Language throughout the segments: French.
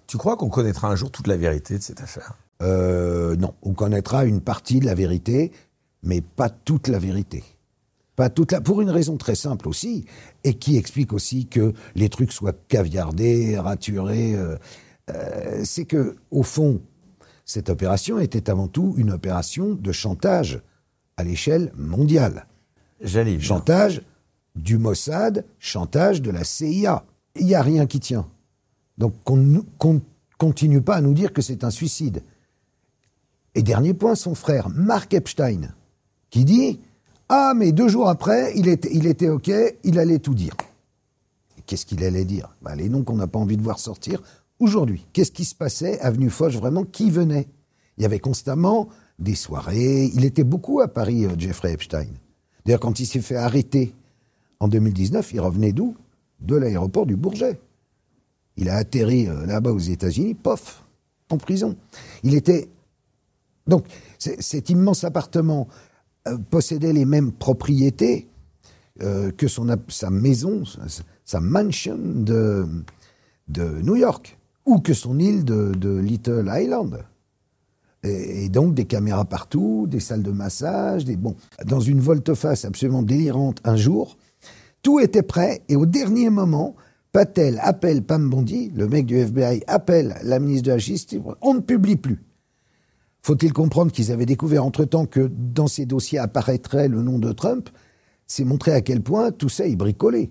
Tu crois qu'on connaîtra un jour toute la vérité de cette affaire ? Non, on connaîtra une partie de la vérité, mais pas toute la vérité. Pas toute la... Pour une raison très simple aussi, et qui explique aussi que les trucs soient caviardés, raturés. C'est que, au fond, cette opération était avant tout une opération de chantage à l'échelle mondiale. J'allais bien. Chantage du Mossad, chantage de la CIA. Il n'y a rien qui tient. Donc qu'on continue pas à nous dire que c'est un suicide. Et dernier point, son frère, Mark Epstein, qui dit « Ah, mais 2 jours après, il était OK, il allait tout dire. » Qu'est-ce qu'il allait dire ? Les noms qu'on n'a pas envie de voir sortir aujourd'hui. Qu'est-ce qui se passait, avenue Foch, vraiment ? Qui venait ? Il y avait constamment des soirées. Il était beaucoup à Paris, Jeffrey Epstein. D'ailleurs, quand il s'est fait arrêter en 2019, il revenait d'où ? De l'aéroport du Bourget. Il a atterri là-bas aux États-Unis, pof, en prison. Il était... Donc, cet immense appartement possédait les mêmes propriétés que sa maison, sa mansion de New York, ou que son île de Little Island. Et donc, des caméras partout, des salles de massage, dans une volte-face absolument délirante un jour, tout était prêt, et au dernier moment, Patel appelle Pam Bondi, le mec du FBI, appelle la ministre de la Justice, on ne publie plus. Faut-il comprendre qu'ils avaient découvert entre-temps que dans ces dossiers apparaîtrait le nom de Trump ? C'est montrer à quel point tout ça est bricolé.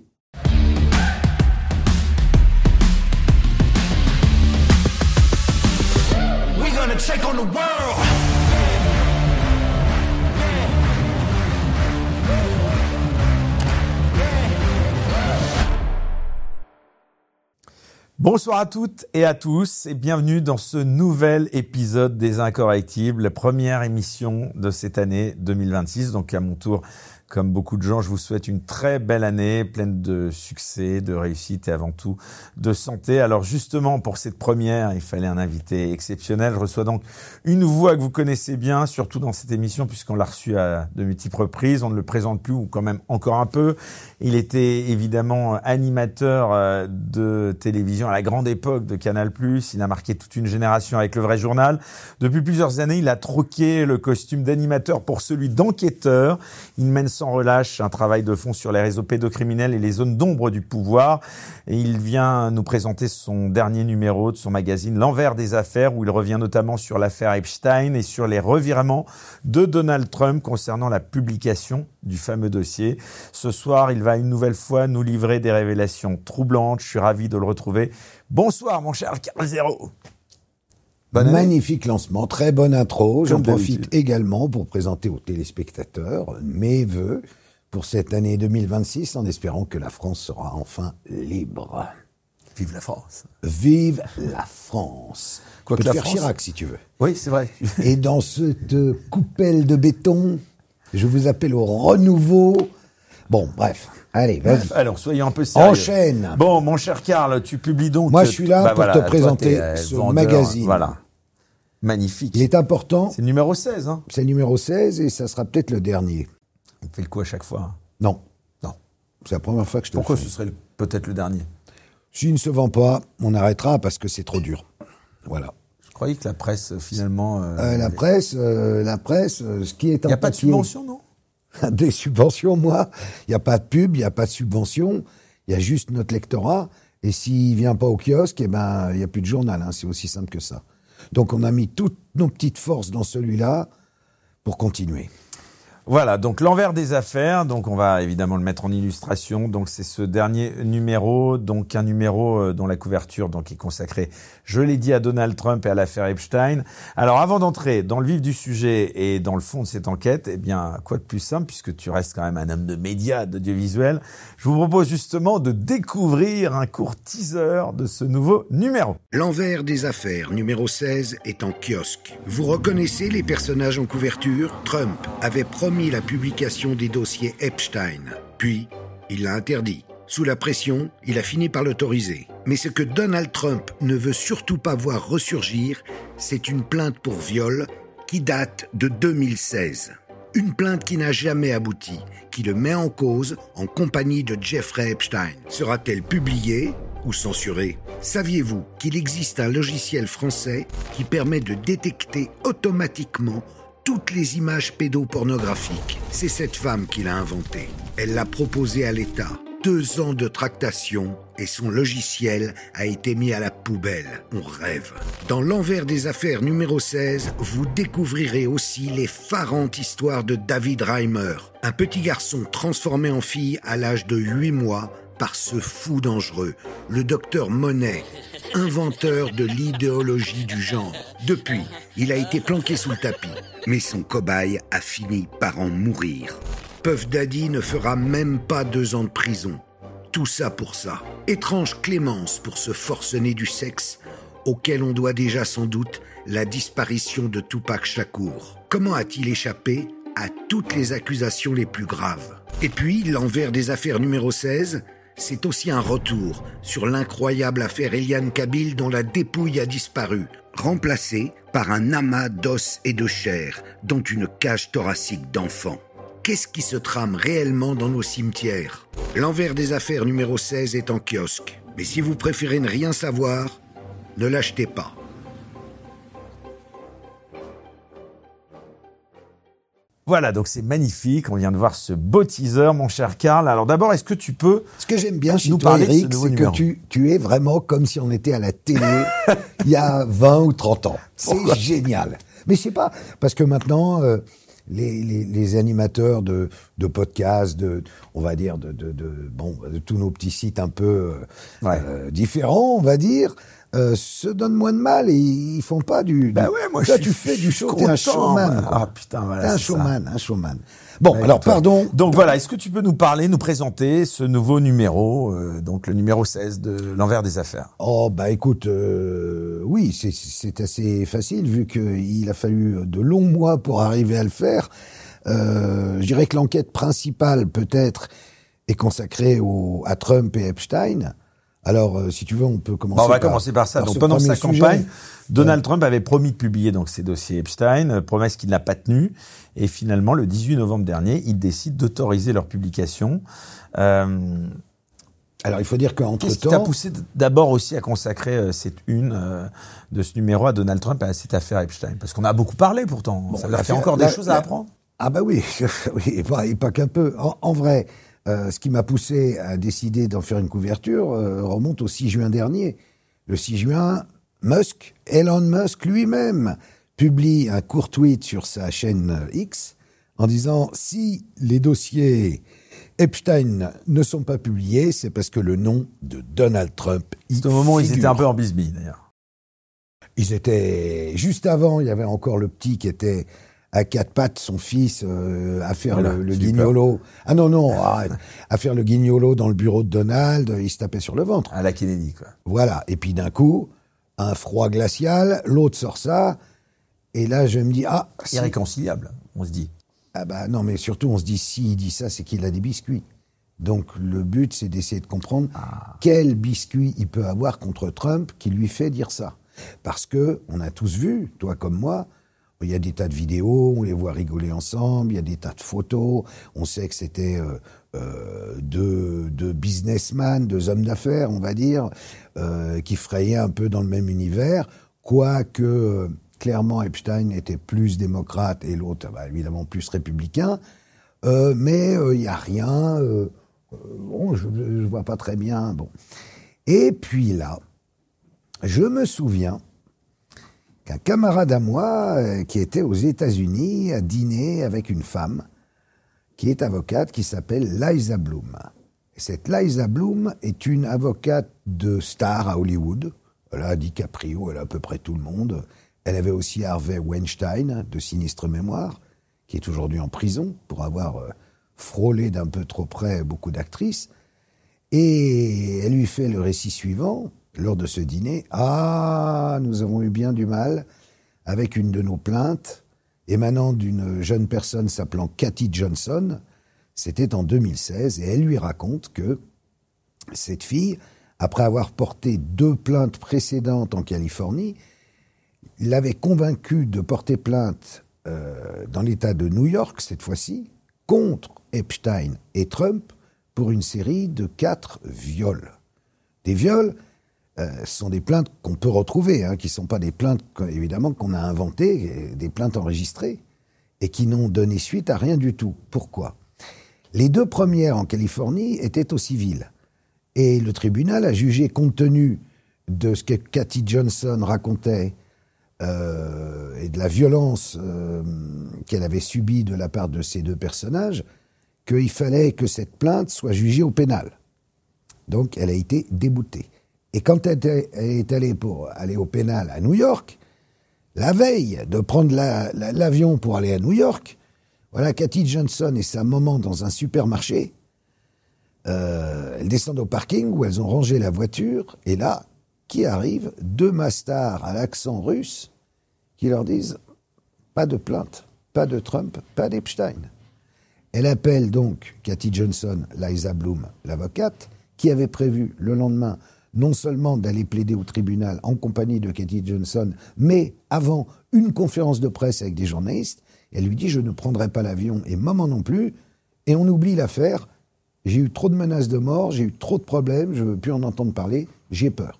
We're gonna take on the world. Bonsoir à toutes et à tous et bienvenue dans ce nouvel épisode des Incorrectibles, la première émission de cette année 2026. Donc à mon tour, comme beaucoup de gens, je vous souhaite une très belle année, pleine de succès, de réussite et avant tout de santé. Alors justement, pour cette première, il fallait un invité exceptionnel. Je reçois donc une voix que vous connaissez bien, surtout dans cette émission, puisqu'on l'a reçu à de multiples reprises. On ne le présente plus, ou quand même encore un peu. Il était évidemment animateur de télévision à la grande époque de Canal+. Il a marqué toute une génération avec Le Vrai Journal. Depuis plusieurs années, il a troqué le costume d'animateur pour celui d'enquêteur. Il mène sans relâche un travail de fond sur les réseaux pédocriminels et les zones d'ombre du pouvoir. Et il vient nous présenter son dernier numéro de son magazine L'Envers des Affaires, où il revient notamment sur l'affaire Epstein et sur les revirements de Donald Trump concernant la publication du fameux dossier. Ce soir, il va une nouvelle fois nous livrer des révélations troublantes. Je suis ravi de le retrouver. Bonsoir, mon cher Carl Zero. Magnifique lancement, très bonne intro. J'en profite d'habitude également pour présenter aux téléspectateurs mes vœux pour cette année 2026, en espérant que la France sera enfin libre. Vive la France. Vive la France. Quoi Tu que peux la faire France... Chirac, si tu veux. Oui, c'est vrai. Et dans cette coupelle de béton, je vous appelle au renouveau. Bon, bref. Allez, vas-y. Alors, soyons un peu sérieux. Enchaîne. Bon, mon cher Karl, tu publies donc... Moi, je suis là pour te présenter toi, ce vendeur, magazine. Voilà. Magnifique. Il est important. C'est le numéro 16, hein. C'est le numéro 16 et ça sera peut-être le dernier. On fait le coup à chaque fois. Non. Non. C'est la première fois que je te Pourquoi le fais. ce serait peut-être le dernier ? S'il ne se vend pas, on arrêtera parce que c'est trop dur. Voilà. Je croyais que la presse, finalement... La presse, ce qui est Il n'y a pas de subvention, non ? Des subventions, moi. Il n'y a pas de pub, il n'y a pas de subvention. Il y a juste notre lectorat. Et s'il ne vient pas au kiosque, il n'y a plus de journal. Hein, c'est aussi simple que ça. Donc on a mis toutes nos petites forces dans celui-là pour continuer. Voilà, donc l'envers des affaires, donc on va évidemment le mettre en illustration. Donc c'est ce dernier numéro, donc un numéro dont la couverture donc est consacrée, je l'ai dit, à Donald Trump et à l'affaire Epstein. Alors avant d'entrer dans le vif du sujet et dans le fond de cette enquête, eh bien quoi de plus simple, puisque tu restes quand même un homme de médias, d'audiovisuel, je vous propose justement de découvrir un court teaser de ce nouveau numéro. L'envers des affaires, numéro 16, est en kiosque. Vous reconnaissez les personnages en couverture ? Trump avait promis la publication des dossiers Epstein. Puis, il l'a interdit. Sous la pression, il a fini par l'autoriser. Mais ce que Donald Trump ne veut surtout pas voir ressurgir, c'est une plainte pour viol qui date de 2016. Une plainte qui n'a jamais abouti, qui le met en cause en compagnie de Jeffrey Epstein. Sera-t-elle publiée ? ou censuré. Saviez-vous qu'il existe un logiciel français qui permet de détecter automatiquement toutes les images pédopornographiques? C'est cette femme qui l'a inventé. Elle l'a proposé à l'État. 2 ans de tractation et son logiciel a été mis à la poubelle. On rêve. Dans l'envers des affaires numéro 16, vous découvrirez aussi l'effarante histoire de David Reimer, un petit garçon transformé en fille à l'âge de 8 mois par ce fou dangereux, le docteur Monet, inventeur de l'idéologie du genre. Depuis, il a été planqué sous le tapis, mais son cobaye a fini par en mourir. Puff Daddy ne fera même pas 2 ans de prison. Tout ça pour ça. Étrange clémence pour ce forcené du sexe, auquel on doit déjà sans doute la disparition de Tupac Shakur. Comment a-t-il échappé à toutes les accusations les plus graves? Et puis, l'envers des affaires numéro 16, c'est aussi un retour sur l'incroyable affaire Eliane Kabyl dont la dépouille a disparu, remplacée par un amas d'os et de chair, dont une cage thoracique d'enfant. Qu'est-ce qui se trame réellement dans nos cimetières? L'envers des affaires numéro 16 est en kiosque. Mais si vous préférez ne rien savoir, ne l'achetez pas. Voilà, donc c'est magnifique. On vient de voir ce beau teaser, mon cher Karl. Alors d'abord, est-ce que tu peux Ce que j'aime bien chez nous toi, parler de ce Eric, nouveau c'est numéro? que tu es vraiment comme si on était à la télé il y a 20 ou 30 ans. C'est génial. Mais je sais pas, parce que maintenant, les animateurs de podcasts, on va dire, de tous nos petits sites un peu différents, on va dire, se donnent moins de mal et ils font pas du... Bah ouais, moi toi, je tu suis fais du show, t'es content, un showman. moi. Quoi. Ah putain, voilà. T'es un c'est showman, ça. un showman. Bon, Ouais, alors, toi. pardon. Donc voilà, est-ce que tu peux nous parler, nous présenter ce nouveau numéro, donc le numéro 16 de l'envers des affaires? Oh, bah écoute, oui, c'est assez facile vu qu'il a fallu de longs mois pour arriver à le faire. Je dirais que l'enquête principale, peut-être, est consacrée à Trump et Epstein. Alors, si tu veux, on peut commencer On va commencer par ça. Donc, ce pendant premier sa sujet. campagne, Donald Trump avait promis de publier donc ses dossiers Epstein, promesse qu'il n'a pas tenue. Et finalement, le 18 novembre dernier, il décide d'autoriser leur publication. Alors, il faut dire qu'entre-temps... Qu'est-ce qui t'a poussé d'abord aussi à consacrer cette une de ce numéro à Donald Trump et à cette affaire Epstein? Parce qu'on a beaucoup parlé pourtant. Bon, Ça leur fait encore des choses à apprendre. Ah bah oui, oui, et pas qu'un peu. En vrai, ce qui m'a poussé à décider d'en faire une couverture remonte au 6 juin dernier. Le 6 juin, Elon Musk lui-même, publie un court tweet sur sa chaîne X en disant « Si les dossiers Epstein ne sont pas publiés, c'est parce que le nom de Donald Trump y C'est au moment où ils figure. étaient un peu en bisbille d'ailleurs. Ils étaient... Juste avant, il y avait encore le petit qui était à 4 pattes, son fils, à faire Voilà, le j'ai eu guignolo. Ah non, arrête. À faire le guignolo dans le bureau de Donald, il se tapait sur le ventre. À la Kennedy, quoi. Voilà. Et puis d'un coup, un froid glacial, l'autre sort ça, et là je me dis, Irréconciliable, on se dit. Ah bah non, mais surtout on se dit, s'il dit ça, c'est qu'il a des biscuits. Donc le but, c'est d'essayer de comprendre quel biscuit il peut avoir contre Trump qui lui fait dire ça. Parce que on a tous vu, toi comme moi, il y a des tas de vidéos, on les voit rigoler ensemble, il y a des tas de photos, on sait que c'était deux businessmen, 2 hommes d'affaires, on va dire, qui frayaient un peu dans le même univers, quoique clairement Epstein était plus démocrate et l'autre, évidemment, plus républicain, mais il n'y a rien, je vois pas très bien, bon. Et puis là, je me souviens qu'un camarade à moi qui était aux États-Unis a dîné avec une femme qui est avocate qui s'appelle Liza Bloom. Et cette Liza Bloom est une avocate de star à Hollywood. Elle a DiCaprio, elle a à peu près tout le monde. Elle avait aussi Harvey Weinstein de Sinistre Mémoire, qui est aujourd'hui en prison pour avoir frôlé d'un peu trop près beaucoup d'actrices. Et elle lui fait le récit suivant. Lors de ce dîner, nous avons eu bien du mal avec une de nos plaintes émanant d'une jeune personne s'appelant Cathy Johnson. C'était en 2016 et elle lui raconte que cette fille, après avoir porté 2 plaintes précédentes en Californie, l'avait convaincue de porter plainte dans l'État de New York, cette fois-ci, contre Epstein et Trump pour une série de 4 viols. des viols, ce sont des plaintes qu'on peut retrouver, qui ne sont pas des plaintes, évidemment, qu'on a inventées, des plaintes enregistrées, et qui n'ont donné suite à rien du tout. Pourquoi ? Les 2 premières en Californie étaient au civil. Et le tribunal a jugé, compte tenu de ce que Cathy Johnson racontait et de la violence qu'elle avait subie de la part de ces 2 personnages, qu'il fallait que cette plainte soit jugée au pénal. Donc, elle a été déboutée. Et quand elle est allée pour aller au pénal à New York, la veille de prendre l'avion pour aller à New York, voilà Cathy Johnson et sa maman dans un supermarché. Elles descendent au parking où elles ont rangé la voiture. Et là, qui arrive ? 2 mastards à l'accent russe qui leur disent « Pas de plainte, pas de Trump, pas d'Epstein ». Elle appelle donc Cathy Johnson, Liza Bloom, l'avocate, qui avait prévu le lendemain non seulement d'aller plaider au tribunal en compagnie de Cathy Johnson, mais avant une conférence de presse avec des journalistes. Elle lui dit « Je ne prendrai pas l'avion et maman non plus ». Et on oublie l'affaire. J'ai eu trop de menaces de mort, j'ai eu trop de problèmes, je ne veux plus en entendre parler, j'ai peur.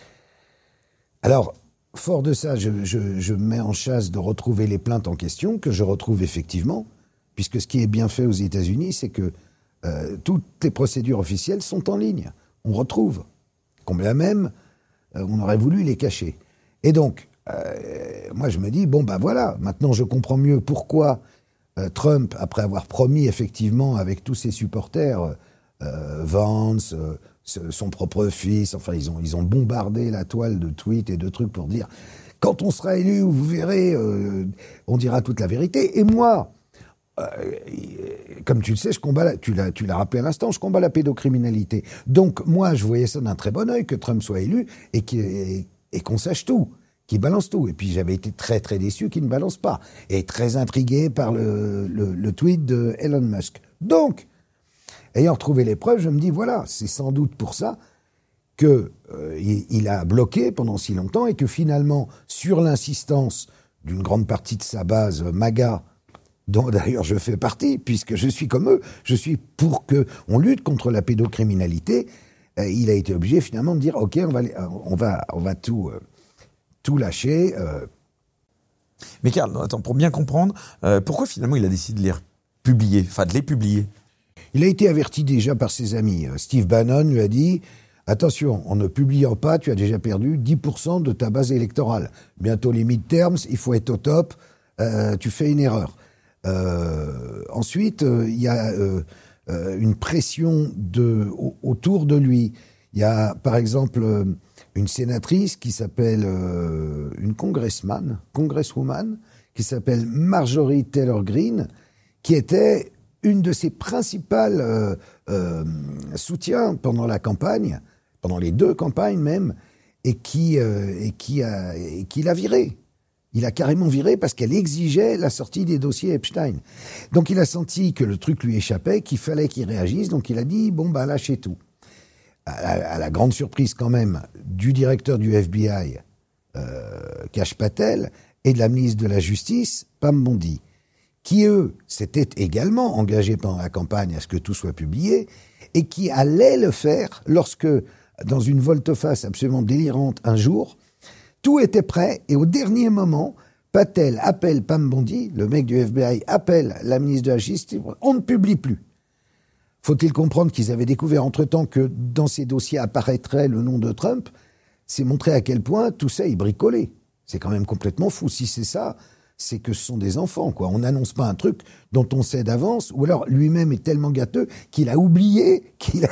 Alors, fort de ça, je me mets en chasse de retrouver les plaintes en question, que je retrouve effectivement, puisque ce qui est bien fait aux États-Unis, c'est que toutes les procédures officielles sont en ligne. On retrouve. Combien même, on aurait voulu les cacher. Et donc, moi je me dis, bon ben voilà, maintenant je comprends mieux pourquoi Trump, après avoir promis effectivement avec tous ses supporters, Vance, son propre fils, enfin ils ont bombardé la toile de tweets et de trucs pour dire « Quand on sera élu, vous verrez, on dira toute la vérité ». Et moi, comme tu le sais, tu l'as rappelé à l'instant, je combats la pédocriminalité. Donc moi, je voyais ça d'un très bon œil que Trump soit élu et qu'on sache tout, qu'il balance tout. Et puis j'avais été très très déçu qu'il ne balance pas, et très intrigué par le tweet de Elon Musk. Donc, ayant retrouvé les preuves, je me dis voilà, c'est sans doute pour ça que il a bloqué pendant si longtemps, et que finalement, sur l'insistance d'une grande partie de sa base MAGA, dont d'ailleurs je fais partie, puisque je suis comme eux, je suis pour qu'on lutte contre la pédocriminalité, il a été obligé finalement de dire ok, on va tout lâcher. Mais Karl, attends, pour bien comprendre, pourquoi finalement il a décidé de les publier, enfin de les publier ? Il a été averti déjà par ses amis. Steve Bannon lui a dit « Attention, en ne publiant pas, tu as déjà perdu 10% de ta base électorale. Bientôt les midterms, il faut être au top, tu fais une erreur. » Ensuite, il y a une pression autour de lui. Il y a, par exemple, une sénatrice qui s'appelle, une congresswoman, qui s'appelle Marjorie Taylor Greene, qui était une de ses principales soutiens pendant la campagne, pendant les 2 campagnes même, et qui l'a viré. Il a carrément viré parce qu'elle exigeait la sortie des dossiers Epstein. Donc il a senti que le truc lui échappait, qu'il fallait qu'il réagisse, donc il a dit bon bah lâchez tout. À la grande surprise quand même du directeur du FBI, Kash Patel, et de la ministre de la Justice, Pam Bondi, qui eux s'étaient également engagés pendant la campagne à ce que tout soit publié, et qui allaient le faire lorsque, dans une volte-face absolument délirante un jour, tout était prêt, et au dernier moment, Patel appelle Pam Bondi, le mec du FBI appelle la ministre de la Justice, on ne publie plus. Faut-il comprendre qu'ils avaient découvert entre-temps que dans ces dossiers apparaîtrait le nom de Trump ? C'est montrer à quel point tout ça est bricolé. C'est quand même complètement fou. Si c'est ça, c'est que ce sont des enfants, quoi. On n'annonce pas un truc dont on sait d'avance, ou alors lui-même est tellement gâteux qu'il a oublié,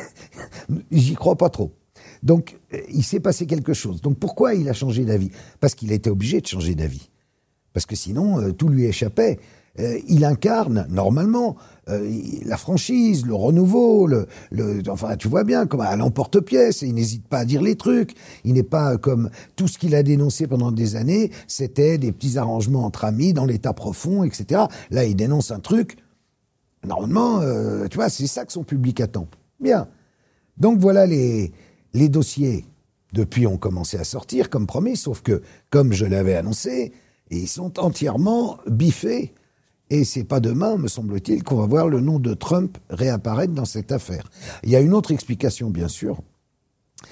J'y crois pas trop. Donc, il s'est passé quelque chose. Donc, pourquoi il a changé d'avis ? Parce qu'il a été obligé de changer d'avis. Parce que sinon, tout lui échappait. Il incarne, normalement, la franchise, le renouveau, enfin, tu vois bien, comme à l'emporte-pièce, il n'hésite pas à dire les trucs. Il n'est pas comme tout ce qu'il a dénoncé pendant des années, c'était des petits arrangements entre amis dans l'état profond, etc. Là, il dénonce un truc. Normalement, tu vois, c'est ça que son public attend. Bien. Donc, voilà les dossiers, depuis, ont commencé à sortir, comme promis, sauf que, comme je l'avais annoncé, ils sont entièrement biffés. Et c'est pas demain, me semble-t-il, qu'on va voir le nom de Trump réapparaître dans cette affaire. Il y a une autre explication, bien sûr.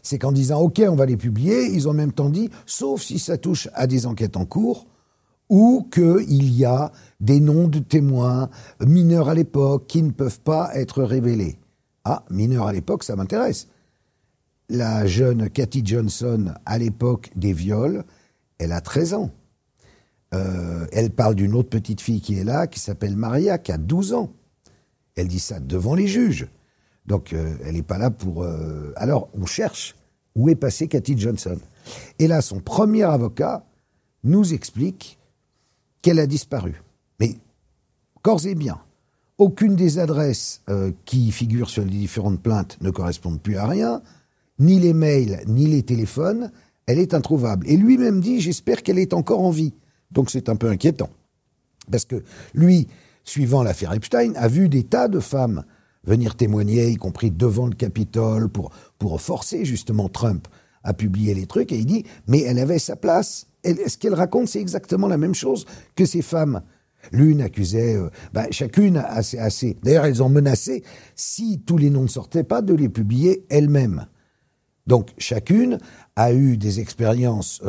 c'est qu'en disant « Ok, on va les publier », ils ont en même temps dit « Sauf si ça touche à des enquêtes en cours ou qu'il y a des noms de témoins mineurs à l'époque qui ne peuvent pas être révélés. » Ah, mineurs à l'époque, ça m'intéresse. La jeune Cathy Johnson, à l'époque des viols, elle a 13 ans. Elle parle d'une autre petite fille qui est là, qui s'appelle Maria, qui a 12 ans. Elle dit ça devant les juges. Donc, elle n'est pas là pour... Alors, on cherche où est passée Cathy Johnson. Et là, son premier avocat nous explique qu'elle a disparu. Mais, corps et bien, aucune des adresses qui figurent sur les différentes plaintes ne correspondent plus à rien, ni les mails, ni les téléphones, elle est introuvable. Et lui-même dit, j'espère qu'elle est encore en vie. Donc c'est un peu inquiétant. Parce que lui, suivant l'affaire Epstein, a vu des tas de femmes venir témoigner, y compris devant le Capitole, pour forcer justement Trump à publier les trucs. Et il dit, mais elle avait sa place. Ce qu'elle raconte, c'est exactement la même chose que ces femmes. L'une accusait, chacune assez. D'ailleurs, elles ont menacé, si tous les noms ne sortaient pas, de les publier elles-mêmes. Donc, chacune a eu des expériences,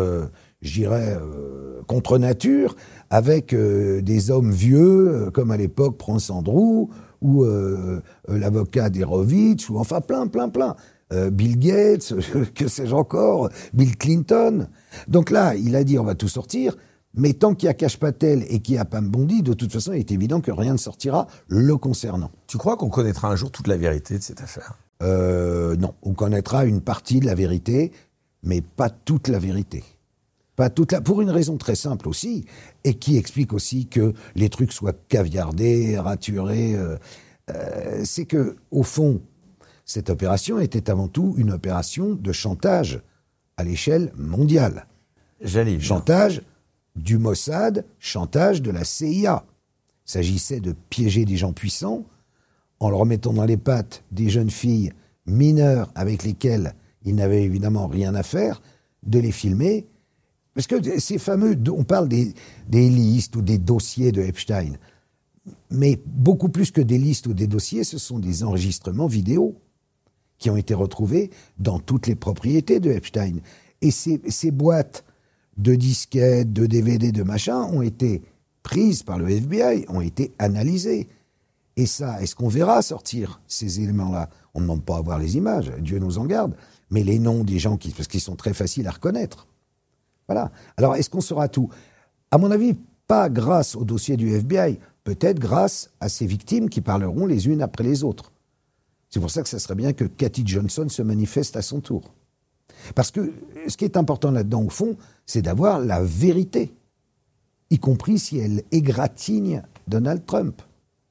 contre nature, avec des hommes vieux, comme à l'époque Prince Andrew, ou l'avocat d'Horowitz, ou enfin plein. Bill Gates, que sais-je encore, Bill Clinton. Donc là, il a dit, on va tout sortir, mais tant qu'il y a Cash Patel et qu'il y a Pam Bondi, de toute façon, il est évident que rien ne sortira le concernant. Tu crois qu'on connaîtra un jour toute la vérité de cette affaire ? Non, on connaîtra une partie de la vérité, mais pas toute la vérité. Pas toute la... Pour une raison très simple aussi, et qui explique aussi que les trucs soient caviardés, raturés. C'est que, au fond, cette opération était avant tout une opération de chantage à l'échelle mondiale. Chantage du Mossad, chantage de la CIA. Il s'agissait de piéger des gens puissants en leur mettant dans les pattes des jeunes filles mineures avec lesquelles ils n'avaient évidemment rien à faire, de les filmer. Parce que ces fameux... On parle des listes ou des dossiers de Epstein. Mais beaucoup plus que des listes ou des dossiers, ce sont des enregistrements vidéo qui ont été retrouvés dans toutes les propriétés de Epstein. Et ces boîtes de disquettes, de DVD, de machin, ont été prises par le FBI, ont été analysées. Et ça, est-ce qu'on verra sortir ces éléments-là ? On ne demande pas à voir les images, Dieu nous en garde, mais les noms des gens, parce qu'ils sont très faciles à reconnaître. Voilà. Alors, est-ce qu'on saura tout ? À mon avis, pas grâce au dossier du FBI, peut-être grâce à ces victimes qui parleront les unes après les autres. C'est pour ça que ça serait bien que Cathy Johnson se manifeste à son tour. Parce que ce qui est important là-dedans, au fond, c'est d'avoir la vérité, y compris si elle égratigne Donald Trump.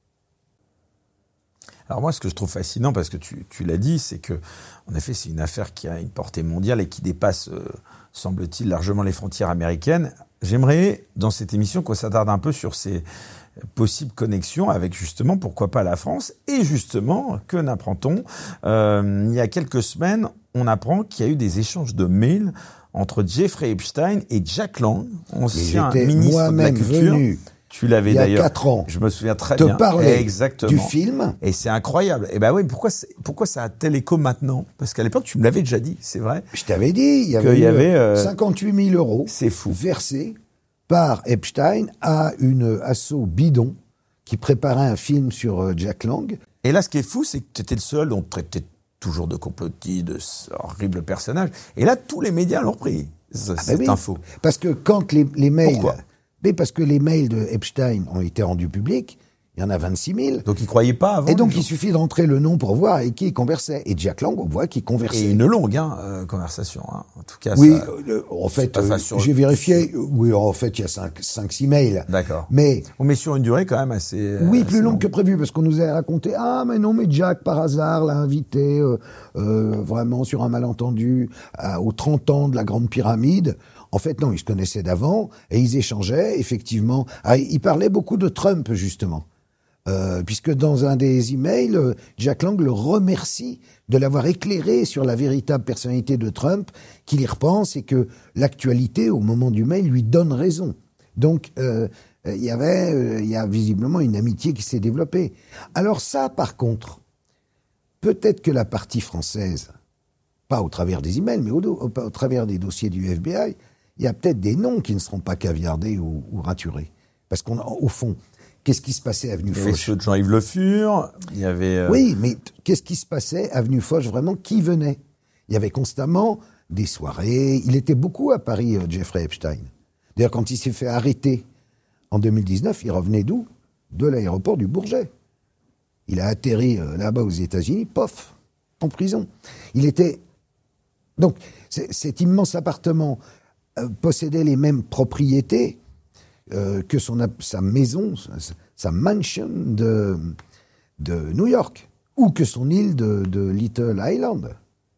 Alors moi, ce que je trouve fascinant, parce que tu l'as dit, c'est que, en effet, c'est une affaire qui a une portée mondiale et qui dépasse, semble-t-il, largement les frontières américaines. J'aimerais, dans cette émission, qu'on s'attarde un peu sur ces possibles connexions avec, justement, pourquoi pas la France. Et justement, que n'apprend-on ? Il y a quelques semaines, on apprend qu'il y a eu des échanges de mails entre Jeffrey Epstein et Jack Lang, ancien ministre de la Culture. Venu. Tu l'avais d'ailleurs. Il y a 4 ans. Je me souviens très bien. Te parler exactement. du film. Et c'est incroyable. Et ben oui, pourquoi ça a tel écho maintenant ? Parce qu'à l'époque, tu me l'avais déjà dit, c'est vrai. Je t'avais dit, il y avait 58 000 € c'est fou. Versés par Epstein à une asso bidon qui préparait un film sur Jack Lang. Et là, ce qui est fou, c'est que tu étais le seul, on te traitait toujours de complotiste, de ce horrible personnage. Et là, tous les médias l'ont repris, cette info. Parce que quand les mails... Pourquoi ? Mais parce que les mails de Epstein ont été rendus publics, il y en a 26 000. Donc ils ne croyaient pas avant. Et donc il suffit d'entrer le nom pour voir avec qui il conversait. Et Jack Lang, on voit qu'il conversait. Et une longue conversation. Hein. En tout cas, oui, ça, en fait, j'ai vérifié. Oui, en fait, il y a 5-6 mails. D'accord. Mais on met sur une durée quand même assez... oui, assez plus longue que prévu, parce qu'on nous a raconté « Ah, mais non, mais Jack, par hasard, l'a invité vraiment sur un malentendu aux 30 ans de la Grande Pyramide ». En fait, non, ils se connaissaient d'avant et ils échangeaient, effectivement. Ils parlaient beaucoup de Trump, justement. Puisque dans un des emails, Jack Lang le remercie de l'avoir éclairé sur la véritable personnalité de Trump, qu'il y repense et que l'actualité, au moment du mail, lui donne raison. Donc, il y a visiblement une amitié qui s'est développée. Alors ça, par contre, peut-être que la partie française pas au travers des emails, mais au travers des dossiers du FBI, il y a peut-être des noms qui ne seront pas caviardés ou raturés. Parce qu'au fond, qu'est-ce qui se passait avenue Foch ? Il y avait ceux de Jean-Yves Le Fur, il y avait... Oui, mais qu'est-ce qui se passait avenue Foch vraiment ? Qui venait ? Il y avait constamment des soirées. Il était beaucoup à Paris, Jeffrey Epstein. D'ailleurs, quand il s'est fait arrêter en 2019, il revenait d'où ? De l'aéroport du Bourget. Il a atterri là-bas aux États-Unis, pof, en prison. Il était... Donc, cet immense appartement possédait les mêmes propriétés que sa maison, sa mansion de New York, ou que son île de Little Island.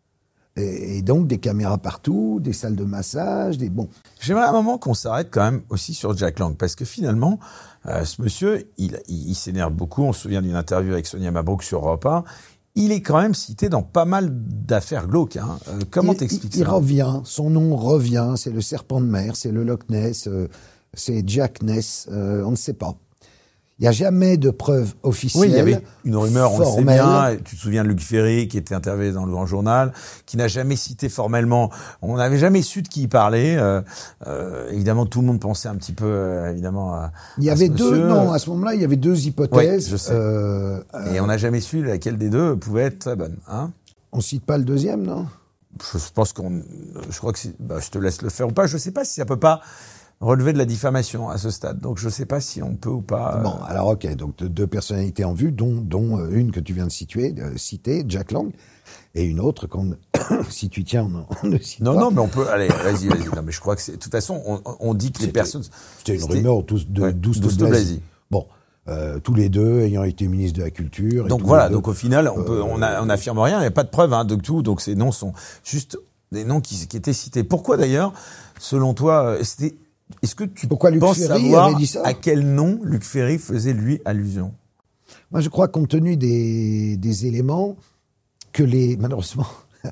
Et donc des caméras partout, des salles de massage, bon. J'aimerais un moment qu'on s'arrête quand même aussi sur Jack Lang, parce que finalement, ce monsieur, il s'énerve beaucoup. On se souvient d'une interview avec Sonia Mabrouk sur Europe 1. Il est quand même cité dans pas mal d'affaires glauques. Hein. Comment t'expliques ça ? Il revient, son nom revient, c'est le serpent de mer, c'est le Loch Ness, c'est Jack Ness, on ne sait pas. Il n'y a jamais de preuves officielles. Oui, il y avait une rumeur, formelle. on le sait bien. Tu te souviens de Luc Ferry, qui était interviewé dans le Grand Journal, qui n'a jamais cité formellement. On n'avait jamais su de qui il parlait. Évidemment, tout le monde pensait un petit peu, évidemment, à il y avait à ce moment-là, il y avait deux hypothèses. Oui, je sais. Et on n'a jamais su laquelle des deux pouvait être très bonne. Hein ? On cite pas le deuxième, non ? Je pense je crois que je te laisse le faire ou pas. Je sais pas si ça peut pas relever de la diffamation à ce stade. Donc, je ne sais pas si on peut ou pas... Bon, alors ok, donc deux personnalités en vue, dont une que tu viens de citer, Jack Lang, et une autre qu'on, si tu tiens, on ne cite pas. Non, mais on peut... Allez, vas-y. Non, mais je crois que c'est... De toute façon, on dit que les personnes... C'était une rumeur de Douste Blazy. Bon, tous les deux ayant été ministres de la Culture... Donc voilà, donc au final, on n'affirme rien, il n'y a pas de preuves de tout, donc ces noms sont juste des noms qui étaient cités. Pourquoi d'ailleurs, selon toi, est-ce que tu penses savoir à quel nom Luc Ferry faisait, lui, allusion ? Moi, je crois, compte tenu des éléments, que malheureusement,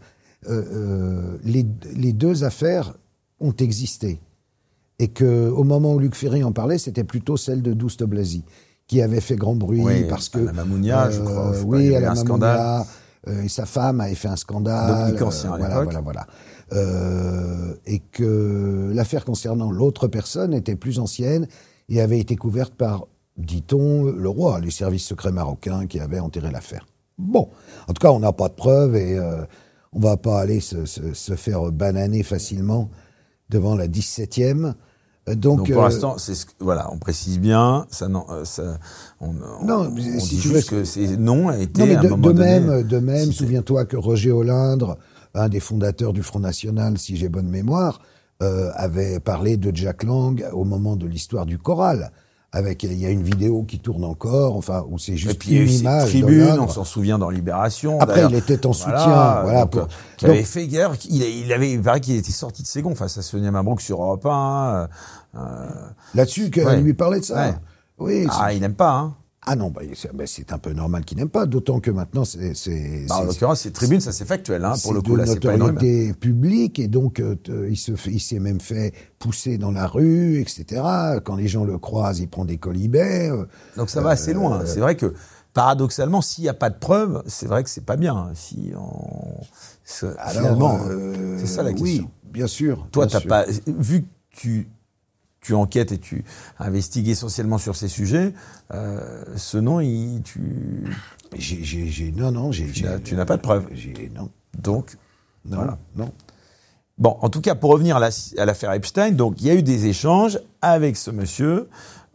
les deux affaires ont existé. Et qu'au moment où Luc Ferry en parlait, c'était plutôt celle de Douste Blazy, qui avait fait grand bruit parce que... à la Mamounia, je crois. Oui, à la Mamounia. Et sa femme avait fait un scandale. Dominique Ancien, à l'époque. Voilà. Et que l'affaire concernant l'autre personne était plus ancienne et avait été couverte par, dit-on, le roi, les services secrets marocains qui avaient enterré l'affaire. Bon, en tout cas, on n'a pas de preuves et on va pas aller se faire bananer facilement devant la 17e. Donc pour l'instant, voilà, on précise bien. On si dit tu juste veux, que ces noms étaient à un moment donné. De même, souviens-toi que Roger Hollande, un des fondateurs du Front National, si j'ai bonne mémoire, avait parlé de Jack Lang au moment de l'histoire du choral. Il y a une vidéo qui tourne encore, enfin, où c'est juste une image. Tribune, on s'en souvient dans Libération. Après, il était en soutien, il paraît qu'il était sorti de ses gonds face à Sonia Mabrouk sur Europe 1. Là-dessus, qu'elle lui parlait de ça. Ouais. Oui. Il n'aime pas, hein. Ah non, c'est un peu normal qu'il n'aime pas, d'autant que maintenant en l'occurrence, c'est Tribune, ça c'est factuel, hein, pour le coup, là, c'est pas une rumeur. C'est de notoriété publique, et donc il s'est même fait pousser dans la rue, etc. Quand les gens le croisent, il prend des colibets. Donc ça va assez loin. C'est vrai que, paradoxalement, s'il n'y a pas de preuves, c'est vrai que c'est pas bien. Finalement, c'est ça la question. Oui, bien sûr. Toi, t'as pas... Vu que tu enquêtes et tu investigues essentiellement sur ces sujets, ce nom, tu n'as pas de preuves. Non. Donc, non, voilà. Non. Bon, en tout cas, pour revenir à l'affaire Epstein, donc il y a eu des échanges avec ce monsieur.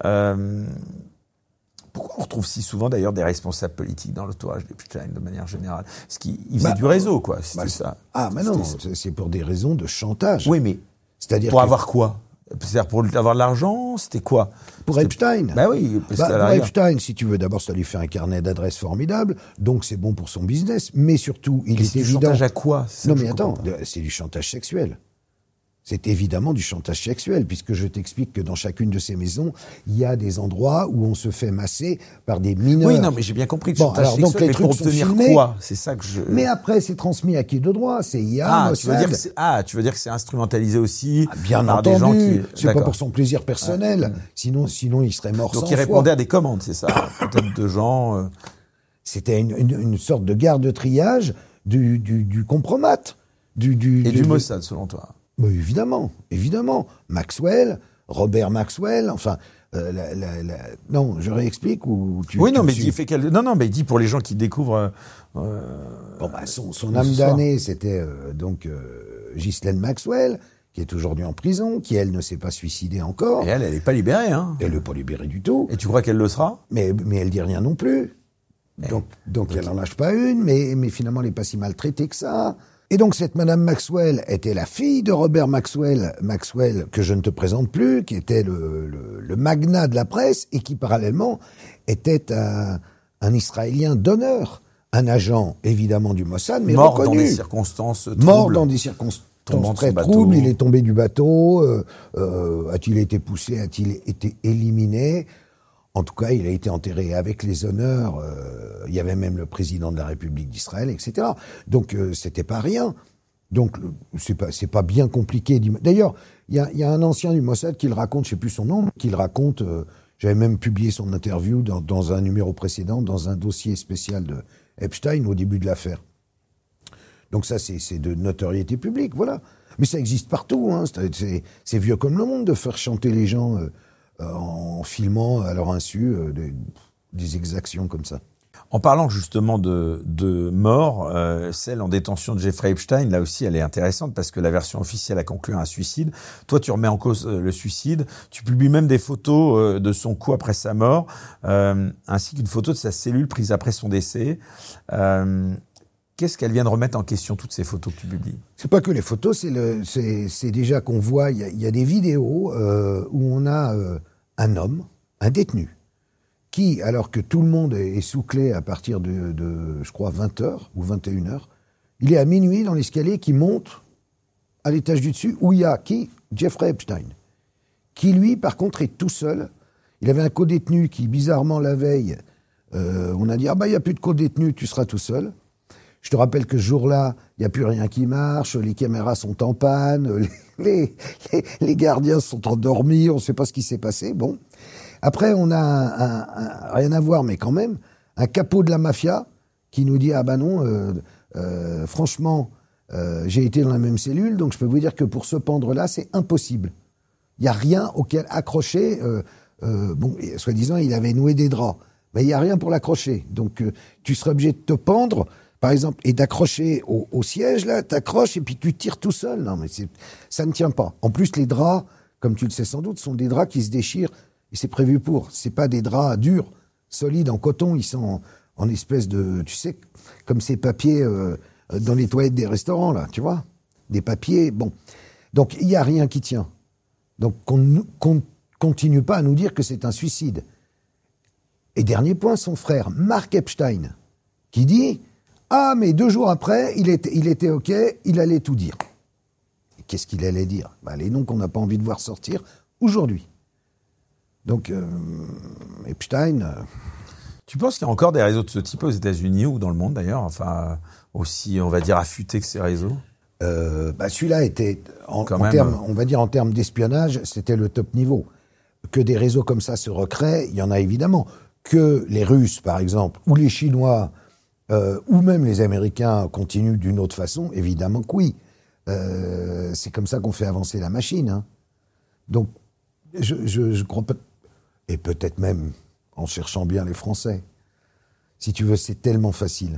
Pourquoi on retrouve si souvent d'ailleurs des responsables politiques dans l'entourage d'Epstein de manière générale ? Parce qu'il faisait du réseau, quoi. C'était ça. Ah, mais non, c'est pour des raisons de chantage. Oui, mais c'est-à-dire pour avoir quoi ? C'est-à-dire pour avoir de l'argent, c'était quoi ? Pour Epstein. Bah oui. Pour Epstein, si tu veux, d'abord, ça lui fait un carnet d'adresses formidable, donc c'est bon pour son business, mais surtout, il est évident... du chantage à quoi ? Non mais attends, c'est du chantage sexuel. C'est évidemment du chantage sexuel, puisque je t'explique que dans chacune de ces maisons, il y a des endroits où on se fait masser par des mineurs. Oui, non, mais j'ai bien compris le chantage sexuel, donc les mais trucs pour obtenir sont filmés, quoi ? C'est ça que je... Mais après, c'est transmis à qui de droit ? C'est IA, Mossad. Tu veux dire que c'est instrumentalisé aussi bien par entendu, des gens qui... C'est pas pour son plaisir personnel, sinon il serait mort sans foi. Donc il répondait à des commandes, c'est ça ? Peut-être de gens... C'était une sorte de garde de triage du compromat. du Mossad, selon toi? Bah, évidemment. Maxwell, Robert Maxwell, enfin... Non, je réexplique ou tu... Oui, non, tu mais suis. mais dis pour les gens qui découvrent... Bon, bah, son âme damnée, c'était Ghislaine Maxwell, qui est aujourd'hui en prison, qui, elle, ne s'est pas suicidée encore. Et elle n'est pas libérée, hein. Elle n'est pas libérée du tout. Et tu crois qu'elle le sera? Mais elle dit rien non plus. Donc elle n'en lâche pas une, mais finalement, elle n'est pas si maltraitée que ça. Et donc, cette Madame Maxwell était la fille de Robert Maxwell, que je ne te présente plus, qui était le magnat de la presse et qui, parallèlement, était un Israélien d'honneur. Un agent, évidemment, du Mossad, mais mort reconnu. Dans des circonstances troubles. Mort dans des circonstances très troubles. Il est tombé du bateau. A-t-il été poussé? A-t-il été éliminé? En tout cas, il a été enterré avec les honneurs. Il y avait même le président de la République d'Israël, etc. Donc, c'était pas rien. Donc, c'est pas bien compliqué. D'ailleurs, il y a un ancien du Mossad qui le raconte, je sais plus son nom, qui le raconte. J'avais même publié son interview dans un numéro précédent, dans un dossier spécial de Epstein au début de l'affaire. Donc ça, c'est de notoriété publique, voilà. Mais ça existe partout, hein. C'est vieux comme le monde de faire chanter les gens en filmant à leur insu des exactions comme ça. En parlant justement de mort, celle en détention de Jeffrey Epstein, là aussi, elle est intéressante parce que la version officielle a conclu un suicide. Toi, tu remets en cause le suicide. Tu publies même des photos de son cou après sa mort, ainsi qu'une photo de sa cellule prise après son décès. Qu'est-ce qu'elle vient de remettre en question, toutes ces photos que tu publies? C'est pas que les photos, c'est déjà qu'on voit, il y a des vidéos où on a un homme, un détenu, qui, alors que tout le monde est sous clé à partir de je crois, 20h ou 21h, il est à minuit dans l'escalier qui monte à l'étage du dessus, où il y a qui? Jeffrey Epstein, qui lui, par contre, est tout seul. Il avait un co-détenu qui, bizarrement, la veille, on a dit « Ah bah, il n'y a plus de co-détenu, tu seras tout seul ». Je te rappelle que ce jour-là, il n'y a plus rien qui marche, les caméras sont en panne, les gardiens sont endormis, on ne sait pas ce qui s'est passé. Bon. Après, on a rien à voir, mais quand même, un capot de la mafia qui nous dit « Ah ben non, franchement, j'ai été dans la même cellule, donc je peux vous dire que pour ce pendre-là, c'est impossible. Il n'y a rien auquel accrocher. Bon, soi-disant, il avait noué des draps, mais il n'y a rien pour l'accrocher. Donc, tu serais obligé de te pendre, par exemple, et d'accrocher au siège, là, t'accroches et puis tu tires tout seul. Non, mais ça ne tient pas. En plus, les draps, comme tu le sais sans doute, sont des draps qui se déchirent. Et c'est prévu pour. C'est pas des draps durs, solides, en coton. Ils sont en espèce de, tu sais, comme ces papiers dans les toilettes des restaurants, là, tu vois. Des papiers, bon. Donc, il n'y a rien qui tient. Donc, qu'on continue pas à nous dire que c'est un suicide. Et dernier point, son frère, Mark Epstein, qui dit « Ah, mais 2 jours après, il était OK, il allait tout dire. » Qu'est-ce qu'il allait dire? Les noms qu'on n'a pas envie de voir sortir aujourd'hui. Donc, Epstein... Tu penses qu'il y a encore des réseaux de ce type aux États-Unis ou dans le monde d'ailleurs, enfin aussi, on va dire, affûtés que ces réseaux? Celui-là était, en termes d'espionnage, c'était le top niveau. Que des réseaux comme ça se recréent, il y en a évidemment. Que les Russes, par exemple, ou les Chinois, ou même les Américains continuent d'une autre façon, évidemment que oui. C'est comme ça qu'on fait avancer la machine. Hein. Donc, je crois pas... Et peut-être même en cherchant bien les Français. Si tu veux, c'est tellement facile.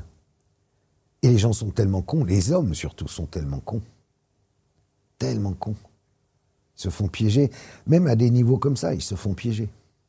Et les gens sont tellement cons, les hommes surtout sont tellement cons. Tellement cons. Ils se font piéger. Même à des niveaux comme ça, ils se font piéger.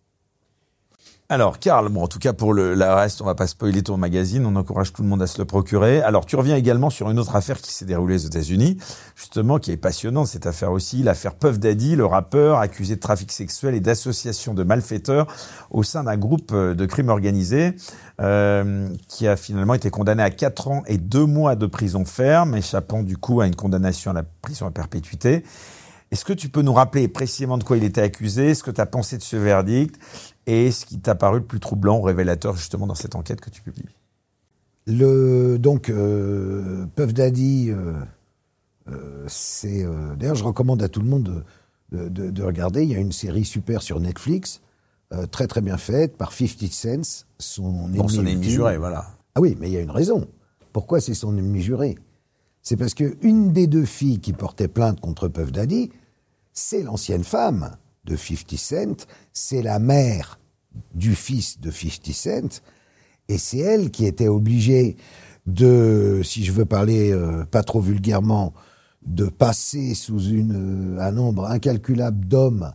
Alors, Karl, bon, en tout cas pour le reste, on va pas spoiler ton magazine, on encourage tout le monde à se le procurer. Alors, tu reviens également sur une autre affaire qui s'est déroulée aux États-Unis, justement, qui est passionnante, cette affaire aussi, l'affaire Puff Daddy, le rappeur accusé de trafic sexuel et d'association de malfaiteurs au sein d'un groupe de crime organisé, qui a finalement été condamné à 4 ans et 2 mois de prison ferme, échappant du coup à une condamnation à la prison à perpétuité. Est-ce que tu peux nous rappeler précisément de quoi il était accusé, ce que tu as pensé de ce verdict et ce qui t'a paru le plus troublant ou révélateur justement dans cette enquête que tu publies? Puff Daddy, c'est... D'ailleurs, je recommande à tout le monde de regarder. Il y a une série super sur Netflix, très très bien faite, par 50 Cent, son ennemi juré, voilà. Ah oui, mais il y a une raison. Pourquoi c'est son ennemi juré? C'est parce qu'une des deux filles qui portait plainte contre Puff Daddy, c'est l'ancienne femme de 50 Cent, c'est la mère du fils de 50 Cent, et c'est elle qui était obligée de, si je veux parler pas trop vulgairement, de passer sous un nombre incalculable d'hommes,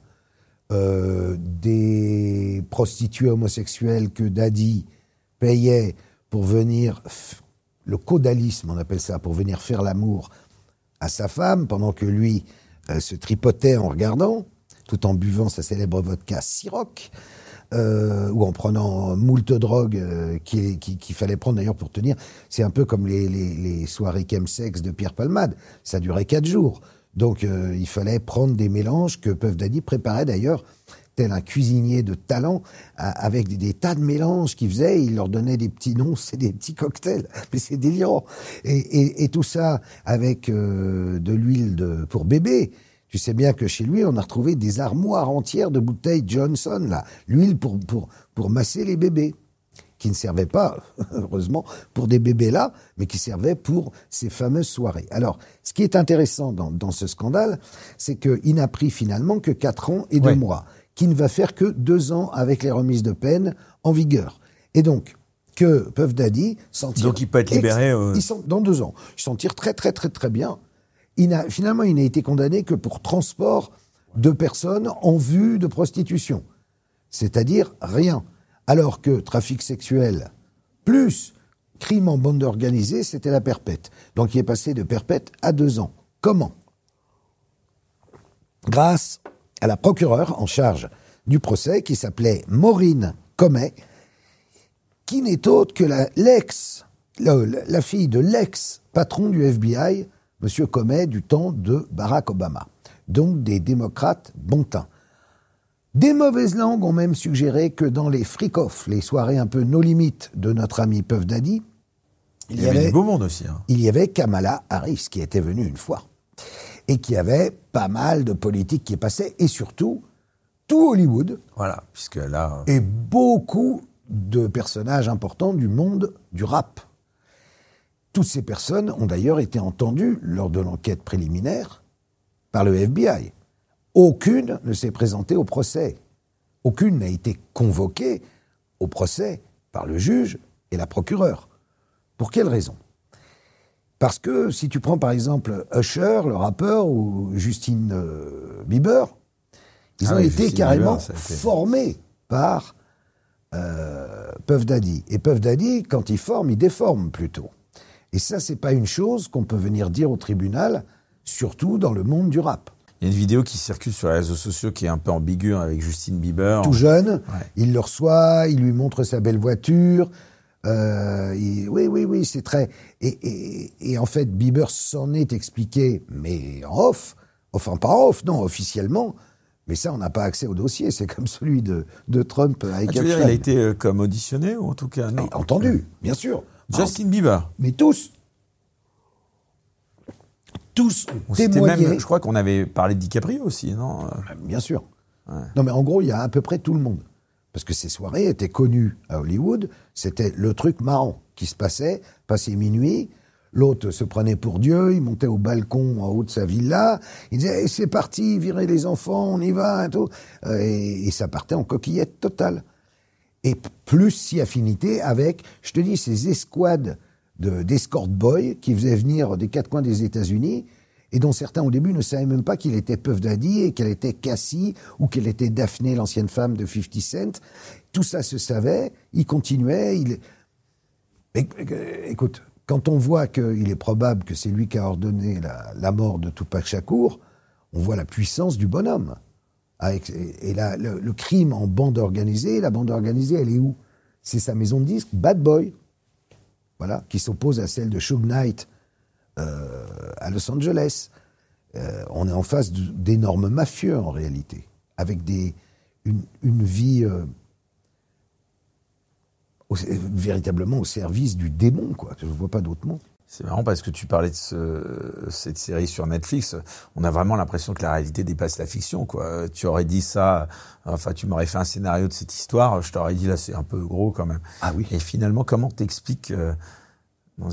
des prostituées homosexuelles que Daddy payait pour venir, le caudalisme on appelle ça, pour venir faire l'amour à sa femme, pendant que lui se tripotait en regardant, tout en buvant sa célèbre vodka Ciroc, ou en prenant moult drogues qu'il fallait prendre d'ailleurs pour tenir. C'est un peu comme les soirées chemsex de Pierre Palmade, ça durait 4 jours. Donc il fallait prendre des mélanges que Puff Daddy préparait d'ailleurs, tel un cuisinier de talent, avec des tas de mélanges qu'il faisait. Il leur donnait des petits noms, c'est des petits cocktails, mais c'est délirant. Et tout ça avec de l'huile pour bébé. Tu sais bien que chez lui, on a retrouvé des armoires entières de bouteilles Johnson, là, l'huile pour masser les bébés, qui ne servait pas, heureusement, pour des bébés là, mais qui servait pour ces fameuses soirées. Alors, ce qui est intéressant dans ce scandale, c'est qu'il n'a pris finalement que 4 ans et 2 mois, qui ne va faire que 2 ans avec les remises de peine en vigueur. Et donc, que Puff Daddy s'en tire... Donc il peut être libéré... Dans 2 ans. Il s'en tire très, très, très, très bien. Finalement, il n'a été condamné que pour transport de personnes en vue de prostitution. C'est-à-dire rien. Alors que trafic sexuel plus crime en bande organisée, c'était la perpète. Donc il est passé de perpète à 2 ans. Comment ? Grâce à la procureure en charge du procès, qui s'appelait Maureen Comey, qui n'est autre que la fille de l'ex-patron du FBI, Monsieur Comey, du temps de Barack Obama. Donc des démocrates bon teint. Des mauvaises langues ont même suggéré que dans les freak-off, les soirées un peu no limit de notre ami Puff Daddy, il y avait du beau monde aussi. Il y avait Kamala Harris qui était venue une fois. Et qui avait pas mal de politiques qui passaient, et surtout, tout Hollywood. Voilà, puisque là... Et beaucoup de personnages importants du monde du rap. Toutes ces personnes ont d'ailleurs été entendues lors de l'enquête préliminaire par le FBI. Aucune ne s'est présentée au procès. Aucune n'a été convoquée au procès par le juge et la procureure. Pour quelle raison ? Parce que si tu prends par exemple Usher, le rappeur, ou Justin Bieber, ils ont été carrément formés par Puff Daddy. Et Puff Daddy, quand il forme, il déforme plutôt. Et ça, c'est pas une chose qu'on peut venir dire au tribunal, surtout dans le monde du rap. Il y a une vidéo qui circule sur les réseaux sociaux qui est un peu ambiguë avec Justin Bieber. Tout jeune, il le reçoit, il lui montre sa belle voiture. Oui, c'est très... Et en fait, Bieber s'en est expliqué, mais en off. Enfin, pas en off, non, officiellement. Mais ça, on n'a pas accès au dossier. C'est comme celui de Trump avec tu veux dire, il a été comme auditionné, ou en tout cas non. Entendu, bien sûr. Justin Bieber. Mais tous ont témoigné. Même, je crois qu'on avait parlé de DiCaprio aussi, non ? Bien sûr. Ouais. Non, mais en gros, il y a à peu près tout le monde. Parce que ces soirées étaient connues à Hollywood. C'était le truc marrant qui se passait, passé minuit. L'autre se prenait pour Dieu, il montait au balcon en haut de sa villa. Il disait, c'est parti, virez les enfants, on y va, et tout. Et ça partait en coquillette totale. Et plus si affinité avec, je te dis, ces escouades d'escort boys qui faisaient venir des 4 coins des États-Unis et dont certains au début ne savaient même pas qu'il était Puff Daddy et qu'elle était Cassie ou qu'elle était Daphné, l'ancienne femme de 50 Cent. Tout ça se savait, il continuait. Écoute, quand on voit qu'il est probable que c'est lui qui a ordonné la mort de Tupac Shakur, on voit la puissance du bonhomme. Le crime en bande organisée, la bande organisée, elle est où ? C'est sa maison de disques, Bad Boy, voilà, qui s'oppose à celle de Suge Knight à Los Angeles. On est en face d'énormes mafieux, en réalité, avec une vie véritablement au service du démon, quoi. Je ne vois pas d'autre mot. C'est marrant parce que tu parlais de cette série sur Netflix. On a vraiment l'impression que la réalité dépasse la fiction, quoi. Tu aurais dit ça, enfin, tu m'aurais fait un scénario de cette histoire, je t'aurais dit là, c'est un peu gros quand même. Ah oui. Et finalement, comment t'expliques dans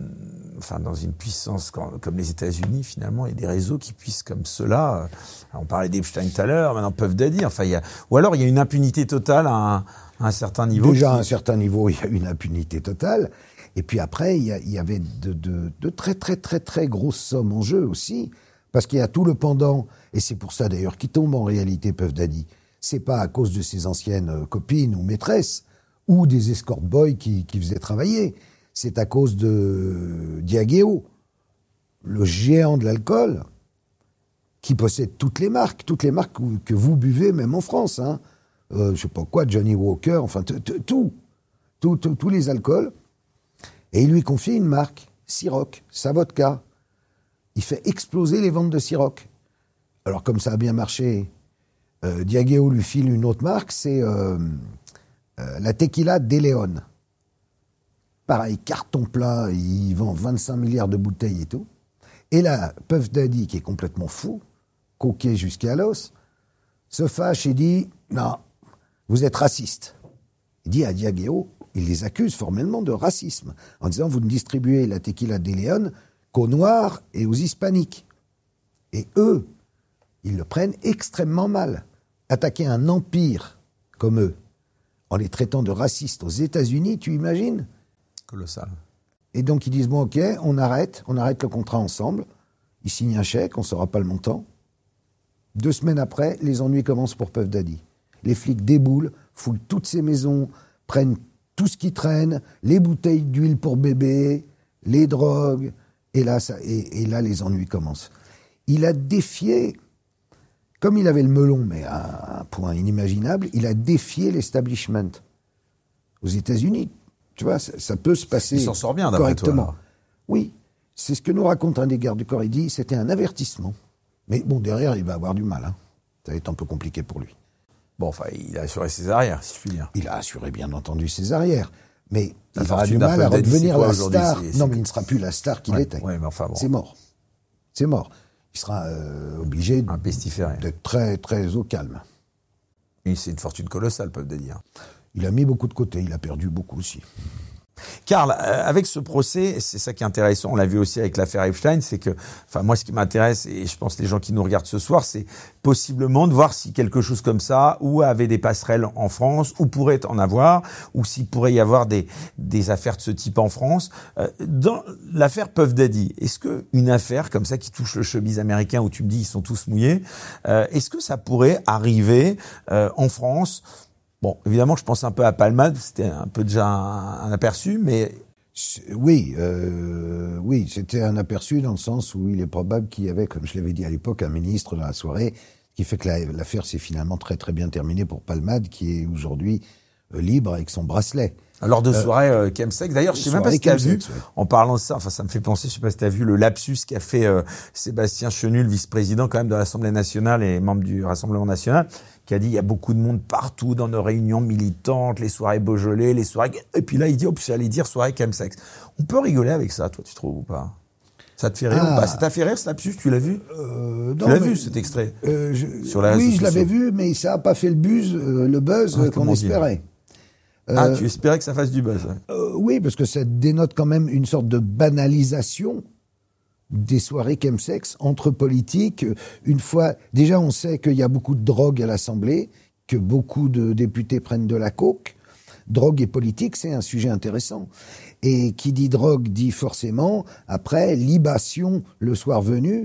une puissance comme les États-Unis, finalement, et des réseaux qui puissent comme ceux-là. On parlait d'Epstein tout à l'heure, maintenant Puff Daddy. Enfin, ou alors il y a une impunité totale à un certain niveau. Déjà, à un certain niveau, il y a une impunité totale. Et puis après, il y avait de très, très, très, très grosses sommes en jeu aussi. Parce qu'il y a tout le pendant, et c'est pour ça d'ailleurs qu'il tombe en réalité, Puff Daddy. C'est pas à cause de ses anciennes copines ou maîtresses, ou des escort boys qui faisaient travailler. C'est à cause de Diageo, le géant de l'alcool, qui possède toutes les marques que vous buvez, même en France. Hein. Je sais pas quoi, Johnny Walker, enfin tous les alcools. Et il lui confie une marque, Ciroc, sa vodka. Il fait exploser les ventes de Ciroc. Alors comme ça a bien marché, Diageo lui file une autre marque, c'est la Tequila de León. Pareil, carton plat, il vend 25 milliards de bouteilles et tout. Et là, Puff Daddy, qui est complètement fou, coquet jusqu'à l'os, se fâche et dit « Non, vous êtes raciste ». Il dit à Diageo, il les accuse formellement de racisme, en disant « Vous ne distribuez la Tequila de León qu'aux Noirs et aux Hispaniques ». Et eux, ils le prennent extrêmement mal. Attaquer un empire comme eux, en les traitant de racistes aux États-Unis, tu imagines ? Colossal. Et donc ils disent, bon ok, on arrête le contrat ensemble. Ils signent un chèque, on ne saura pas le montant. 2 semaines après, les ennuis commencent pour Puff Daddy. Les flics déboulent, fouillent toutes ces maisons, prennent tout ce qui traîne, les bouteilles d'huile pour bébé, les drogues, et là les ennuis commencent. Il a défié, comme il avait le melon, mais à un point inimaginable, il a défié l'establishment. Aux États-Unis, tu vois, ça peut se passer il s'en sort bien, d'après correctement. Toi, oui, c'est ce que nous raconte un des gardes du corps. Il dit, c'était un avertissement. Mais bon, derrière, il va avoir du mal. Hein. Ça va être un peu compliqué pour lui. Bon, enfin, il a assuré ses arrières, si je puis dire. Il a assuré, bien entendu, ses arrières. Mais la il aura du mal à redevenir la star. C'est non, mais il ne sera plus la star qu'il était. Ouais, mais enfin, bon. C'est mort. C'est mort. Il sera obligé d'être très, très au calme. Et c'est une fortune colossale, peuvent dire. Il a mis beaucoup de côté, il a perdu beaucoup aussi. Karl, avec ce procès, c'est ça qui est intéressant, on l'a vu aussi avec l'affaire Epstein, c'est que, enfin moi ce qui m'intéresse, et je pense les gens qui nous regardent ce soir, c'est possiblement de voir si quelque chose comme ça, ou avait des passerelles en France, ou pourrait en avoir, ou s'il pourrait y avoir des affaires de ce type en France. Dans l'affaire Puff Daddy, est-ce que une affaire comme ça qui touche le showbiz américain, où tu me dis ils sont tous mouillés, est-ce que ça pourrait arriver en France ? Bon, évidemment, je pense un peu à Palmade, c'était un peu déjà un aperçu, mais... Oui, c'était un aperçu dans le sens où il est probable qu'il y avait, comme je l'avais dit à l'époque, un ministre dans la soirée, qui fait que l'affaire s'est finalement très très bien terminée pour Palmade, qui est aujourd'hui libre avec son bracelet. Lors de soirée chemsex. D'ailleurs, je sais même pas si tu as vu, en parlant de ça, enfin ça me fait penser, je sais pas si tu as vu le lapsus qu'a fait Sébastien Chenu, le vice-président quand même de l'Assemblée nationale et membre du Rassemblement national, qui a dit il y a beaucoup de monde partout dans nos réunions militantes, les soirées Beaujolais, les soirées... Et puis là, il dit, oh, puis j'allais dire soirée chemsex. On peut rigoler avec ça, toi, tu trouves ou pas ? Ça te fait rire ou pas ? Ça t'a fait rire, ce lapsus ? Tu l'as vu ? Tu l'as vu, cet extrait sur la Oui, je l'avais vu, mais ça n'a pas fait le buzz qu'on espérait. Tu espérais que ça fasse du buzz. Oui, parce que ça dénote quand même une sorte de banalisation des soirées chemsex entre politiques. Une fois, déjà, on sait qu'il y a beaucoup de drogue à l'Assemblée, que beaucoup de députés prennent de la coke. Drogue et politique, c'est un sujet intéressant. Et qui dit drogue dit forcément, après, libation le soir venu,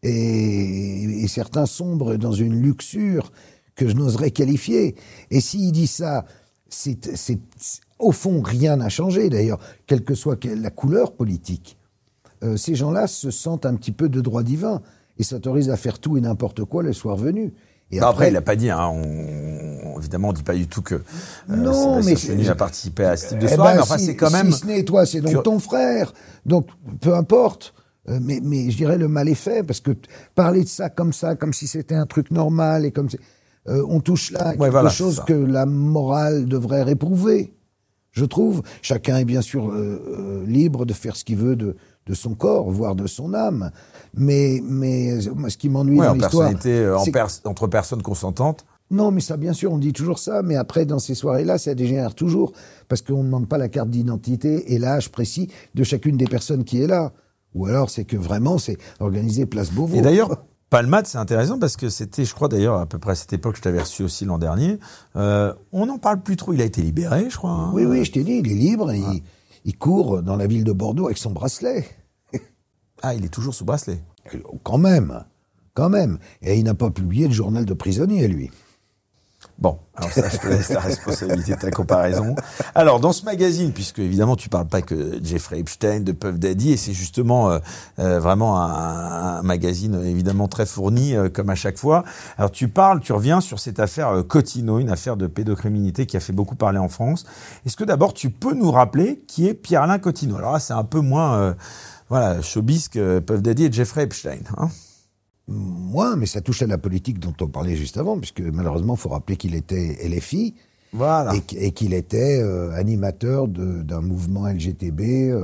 et certains sombrent dans une luxure que je n'oserais qualifier. Et s'il dit ça, c'est au fond, rien n'a changé, d'ailleurs, quelle que soit la couleur politique. Ces gens-là se sentent un petit peu de droit divin et s'autorisent à faire tout et n'importe quoi le soir venu. Et après, il n'a pas dit, hein, évidemment, on ne dit pas du tout que Chenu a participé à ce type de soirée, mais enfin, c'est quand même... Si ce n'est toi, c'est donc ton frère, donc peu importe. Mais je dirais le mal est fait, parce que parler de ça, comme si c'était un truc normal, et comme on touche là à quelque chose que la morale devrait réprouver, je trouve. Chacun est bien sûr libre de faire ce qu'il veut de son corps, voire de son âme. Mais ce qui m'ennuie dans l'histoire... personnalité, entre personnes consentantes. Non, mais ça, bien sûr, on dit toujours ça, mais après, dans ces soirées-là, ça dégénère toujours, parce qu'on ne demande pas la carte d'identité et l'âge précis de chacune des personnes qui est là. Ou alors, c'est que vraiment, c'est organisé place Beauvau. Et d'ailleurs, Palmade, c'est intéressant parce que c'était, je crois d'ailleurs, à peu près à cette époque, je t'avais reçu aussi l'an dernier. On n'en parle plus trop. Il a été libéré, je crois. Hein. Oui, je t'ai dit, il est libre. Il court dans la ville de Bordeaux avec son bracelet. Ah, il est toujours sous bracelet. Quand même. Et il n'a pas publié le journal de prisonnier, lui. Bon, alors ça, je te laisse la responsabilité de ta comparaison. Alors, dans ce magazine, puisque évidemment tu parles pas que Jeffrey Epstein, de Puff Daddy, et c'est justement vraiment un magazine évidemment très fourni, comme à chaque fois. Alors tu reviens sur cette affaire Cottineau, une affaire de pédocriminalité qui a fait beaucoup parler en France. Est-ce que d'abord tu peux nous rappeler qui est Pierre-Alain Cottineau? Alors là, c'est un peu moins showbiz que Puff Daddy et Jeffrey Epstein, hein. Moi, mais ça touche à la politique dont on parlait juste avant, puisque malheureusement, il faut rappeler qu'il était LFI, voilà, et qu'il était animateur d'un mouvement LGBT,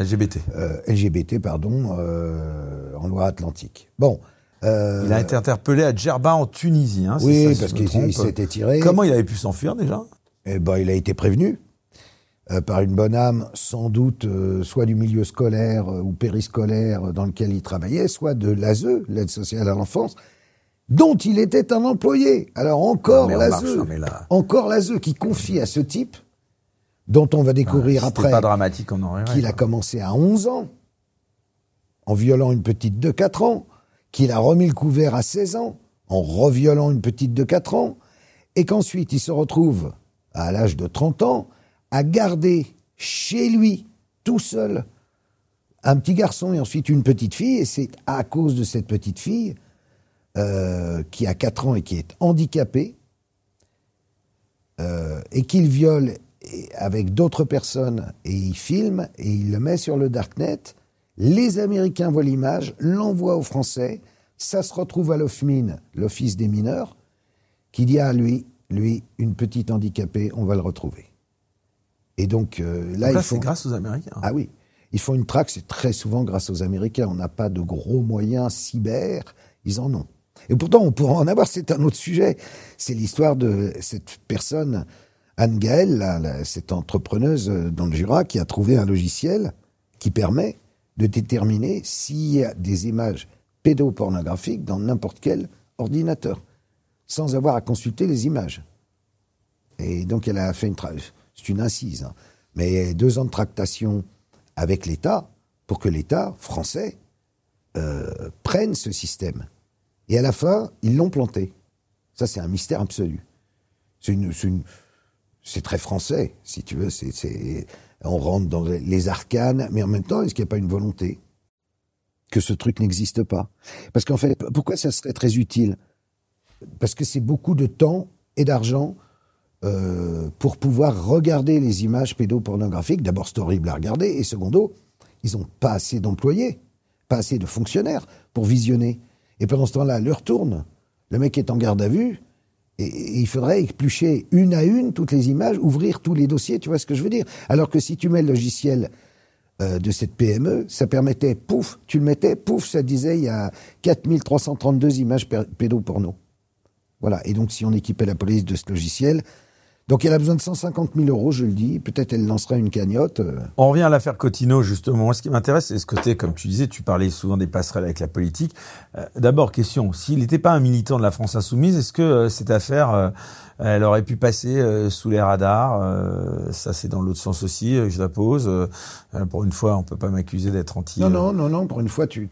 en Loire-Atlantique. Bon. Il a été interpellé à Djerba en Tunisie, hein. Oui, ça, parce qu'il s'était tiré. Comment il avait pu s'enfuir déjà? Eh ben, il a été prévenu par une bonne âme, sans doute, soit du milieu scolaire ou périscolaire dans lequel il travaillait, soit de l'ASE, l'aide sociale à l'enfance, dont il était un employé. Alors encore l'ASE qui confie à ce type, dont on va découvrir après pas dramatique, on aurait qu'il a commencé à 11 ans, en violant une petite de 4 ans, qu'il a remis le couvert à 16 ans, en reviolant une petite de 4 ans, et qu'ensuite il se retrouve, à l'âge de 30 ans, à garder chez lui, tout seul, un petit garçon et ensuite une petite fille, et c'est à cause de cette petite fille, qui a 4 ans et qui est handicapée, et qu'il viole avec d'autres personnes, et il filme, et il le met sur le Darknet. Les Américains voient l'image, l'envoient aux Français, ça se retrouve à l'OFMIN, l'Office des mineurs, qui dit à lui, une petite handicapée, on va le retrouver. Et donc là, c'est grâce aux Américains. Ah oui, ils font une traque, c'est très souvent grâce aux Américains. On n'a pas de gros moyens cyber, ils en ont. Et pourtant, on pourra en avoir, c'est un autre sujet. C'est l'histoire de cette personne, Anne Gaëlle, cette entrepreneuse dans le Jura, qui a trouvé un logiciel qui permet de déterminer s'il y a des images pédopornographiques dans n'importe quel ordinateur, sans avoir à consulter les images. Et donc, elle a fait c'est une incise, hein, mais 2 ans de tractation avec l'État pour que l'État français prenne ce système. Et à la fin, ils l'ont planté. Ça, c'est un mystère absolu. C'est très français, si tu veux. On rentre dans les arcanes, mais en même temps, est-ce qu'il n'y a pas une volonté que ce truc n'existe pas? Parce qu'en fait, pourquoi ça serait très utile? Parce que c'est beaucoup de temps et d'argent pour pouvoir regarder les images pédopornographiques. D'abord, c'est horrible à regarder, et secondo, ils n'ont pas assez d'employés, pas assez de fonctionnaires pour visionner. Et pendant ce temps-là, l'heure tourne, le mec est en garde à vue, et il faudrait éplucher une à une toutes les images, ouvrir tous les dossiers, tu vois ce que je veux dire? Alors que si tu mets le logiciel de cette PME, ça permettait, pouf, tu le mettais, pouf, ça disait il y a 4332 images pédoporno. Voilà, et donc si on équipait la police de ce logiciel... Donc elle a besoin de 150 000 €, je le dis. Peut-être elle lancera une cagnotte. On revient à l'affaire Cottineau, justement. Moi, ce qui m'intéresse, c'est ce côté, comme tu disais, tu parlais souvent des passerelles avec la politique. D'abord, question, s'il n'était pas un militant de la France Insoumise, est-ce que cette affaire, elle aurait pu passer sous les radars? Ça, c'est dans l'autre sens aussi, je la pose. Pour une fois, on peut pas m'accuser d'être anti... Non, pour une fois, tu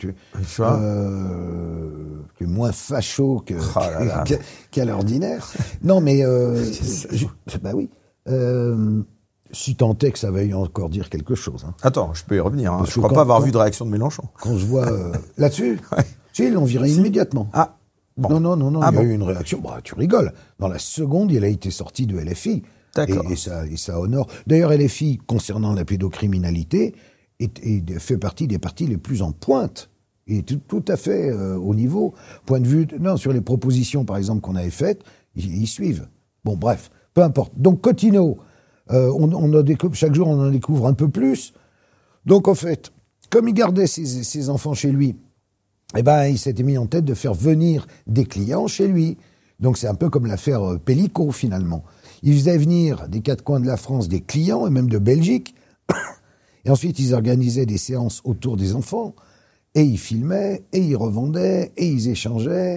es moins facho qu'à l'ordinaire. Non, mais... bah oui. Si tant est que ça veuille encore dire quelque chose. Hein. Attends, je peux y revenir. Hein. Je ne crois pas avoir vu de réaction de Mélenchon. Quand je vois... là-dessus, ils l'ont viré immédiatement. Ah, bon. Non, il y a eu une réaction. Bah, tu rigoles. Dans la seconde, il a été sorti de LFI. D'accord. Et ça honore. D'ailleurs, LFI, concernant la pédocriminalité, fait partie des partis les plus en pointe. Et tout à fait au niveau. Point de vue... Non, sur les propositions, par exemple, qu'on avait faites, ils suivent. Bon, bref, peu importe. Donc, Cottineau, chaque jour, on en découvre un peu plus. Donc, en fait, comme il gardait ses enfants chez lui, eh ben, il s'était mis en tête de faire venir des clients chez lui. Donc c'est un peu comme l'affaire Pellico, finalement. Ils faisaient venir des quatre coins de la France des clients, et même de Belgique, et ensuite ils organisaient des séances autour des enfants, et ils filmaient, et ils revendaient, et ils échangeaient.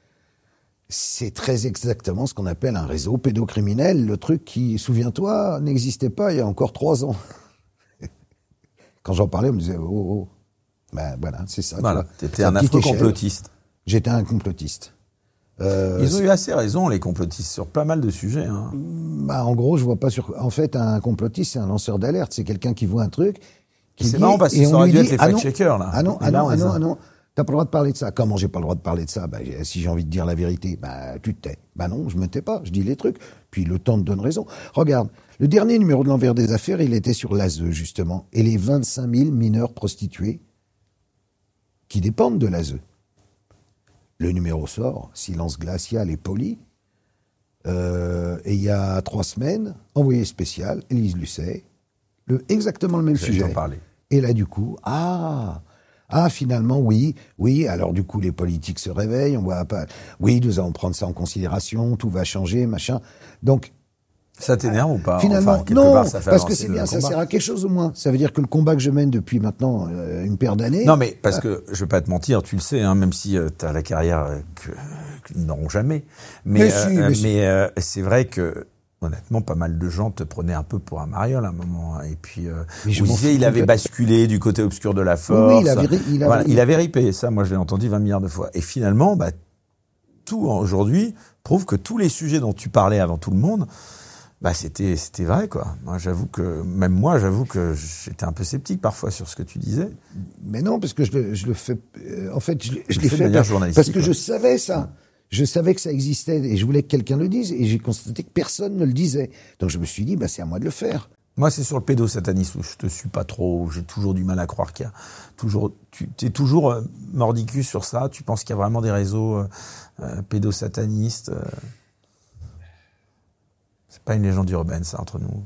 C'est très exactement ce qu'on appelle un réseau pédocriminel, le truc qui, souviens-toi, n'existait pas il y a encore 3 ans. Quand j'en parlais, on me disait « Oh, oh ». Ben voilà, c'est ça. Voilà, t'étais un afro-complotiste. J'étais un complotiste. Ils ont eu assez raison, les complotistes, sur pas mal de sujets. Hein. Bah, en gros, je vois pas sur... En fait, un complotiste, c'est un lanceur d'alerte. C'est quelqu'un qui voit un truc... C'est marrant parce que ça aurait dû être les fact-checkers, là. Ah non, t'as pas le droit de parler de ça. Comment j'ai pas le droit de parler de ça? Bah, si j'ai envie de dire la vérité, bah, tu te tais. Bah non, je me tais pas, je dis les trucs. Puis le temps te donne raison. Regarde, le dernier numéro de l'Envers des Affaires, il était sur l'ASE, justement. Et les 25 000 mineurs prostituées qui dépendent de l'ASE. Le numéro sort, silence glacial et poli. Et il y a 3 semaines, envoyé spécial, Élise Lucet, exactement le même sujet. T'en parler. Et là, du coup, finalement, oui, alors du coup, les politiques se réveillent, on voit pas, oui, nous allons prendre ça en considération, tout va changer, machin. Donc, ça t'énerve ou pas? Finalement, enfin, non, part, ça fait parce que c'est bien, ça combat. sert à quelque chose au moins. Ça veut dire que le combat que je mène depuis maintenant une paire d'années... Non, mais parce que, je vais pas te mentir, tu le sais, hein, même si t'as la carrière qu'ils n'auront jamais. Mais c'est vrai que, honnêtement, pas mal de gens te prenaient un peu pour un mariole à un moment. Et puis, Olivier, il avait basculé du côté obscur de la force. Oui, il avait ripé. Ça, moi, je l'ai entendu 20 milliards de fois. Et finalement, bah, tout aujourd'hui prouve que tous les sujets dont tu parlais avant tout le monde, bah, c'était vrai, quoi. J'avoue que j'étais un peu sceptique parfois sur ce que tu disais. Mais non, parce que je le fais, en fait, je de l'ai fait manière journalistique, parce que je savais ça. Je savais que ça existait et je voulais que quelqu'un le dise et j'ai constaté que personne ne le disait. Donc je me suis dit, bah, c'est à moi de le faire. Moi, c'est sur le pédosatanisme où je te suis pas trop, j'ai toujours du mal à croire qu'il y a toujours, tu es toujours mordicus sur ça, tu penses qu'il y a vraiment des réseaux pédosatanistes. C'est pas une légende urbaine, ça, entre nous.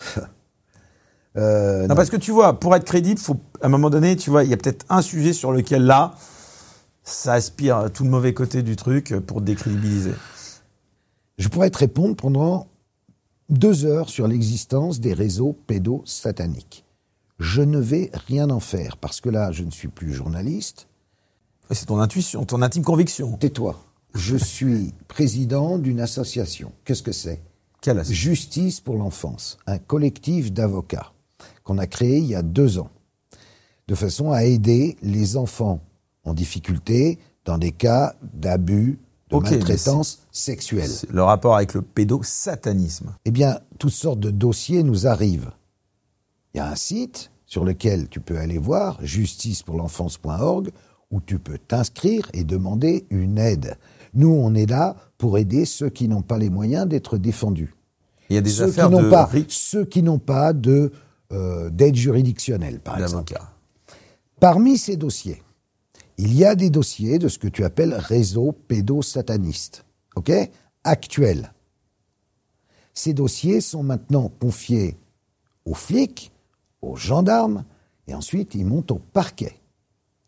Non, parce que tu vois, pour être crédible, faut, à un moment donné, tu vois, il y a peut-être un sujet sur lequel, là, ça aspire tout le mauvais côté du truc pour te décrédibiliser. Je pourrais te répondre pendant 2 heures sur l'existence des réseaux pédosataniques. Je ne vais rien en faire, parce que là, je ne suis plus journaliste. C'est ton intuition, ton intime conviction. Tais-toi. Je suis président d'une association. Qu'est-ce que c'est? Quelle association? Justice pour l'enfance, un collectif d'avocats qu'on a créé il y a 2 ans, de façon à aider les enfants en difficulté dans des cas d'abus, de maltraitance sexuelle. Le rapport avec le pédosatanisme. Eh bien, toutes sortes de dossiers nous arrivent. Il y a un site sur lequel tu peux aller voir, justicepourlenfance.org, où tu peux t'inscrire et demander une aide. Nous, on est là pour aider ceux qui n'ont pas les moyens d'être défendus. Il y a des ceux affaires ceux qui n'ont pas d'aide juridictionnelle, par exemple. D'avocats. Parmi ces dossiers, il y a des dossiers de ce que tu appelles réseau pédosataniste, ok, actuels. Ces dossiers sont maintenant confiés aux flics, aux gendarmes, et ensuite ils montent au parquet. D'accord ?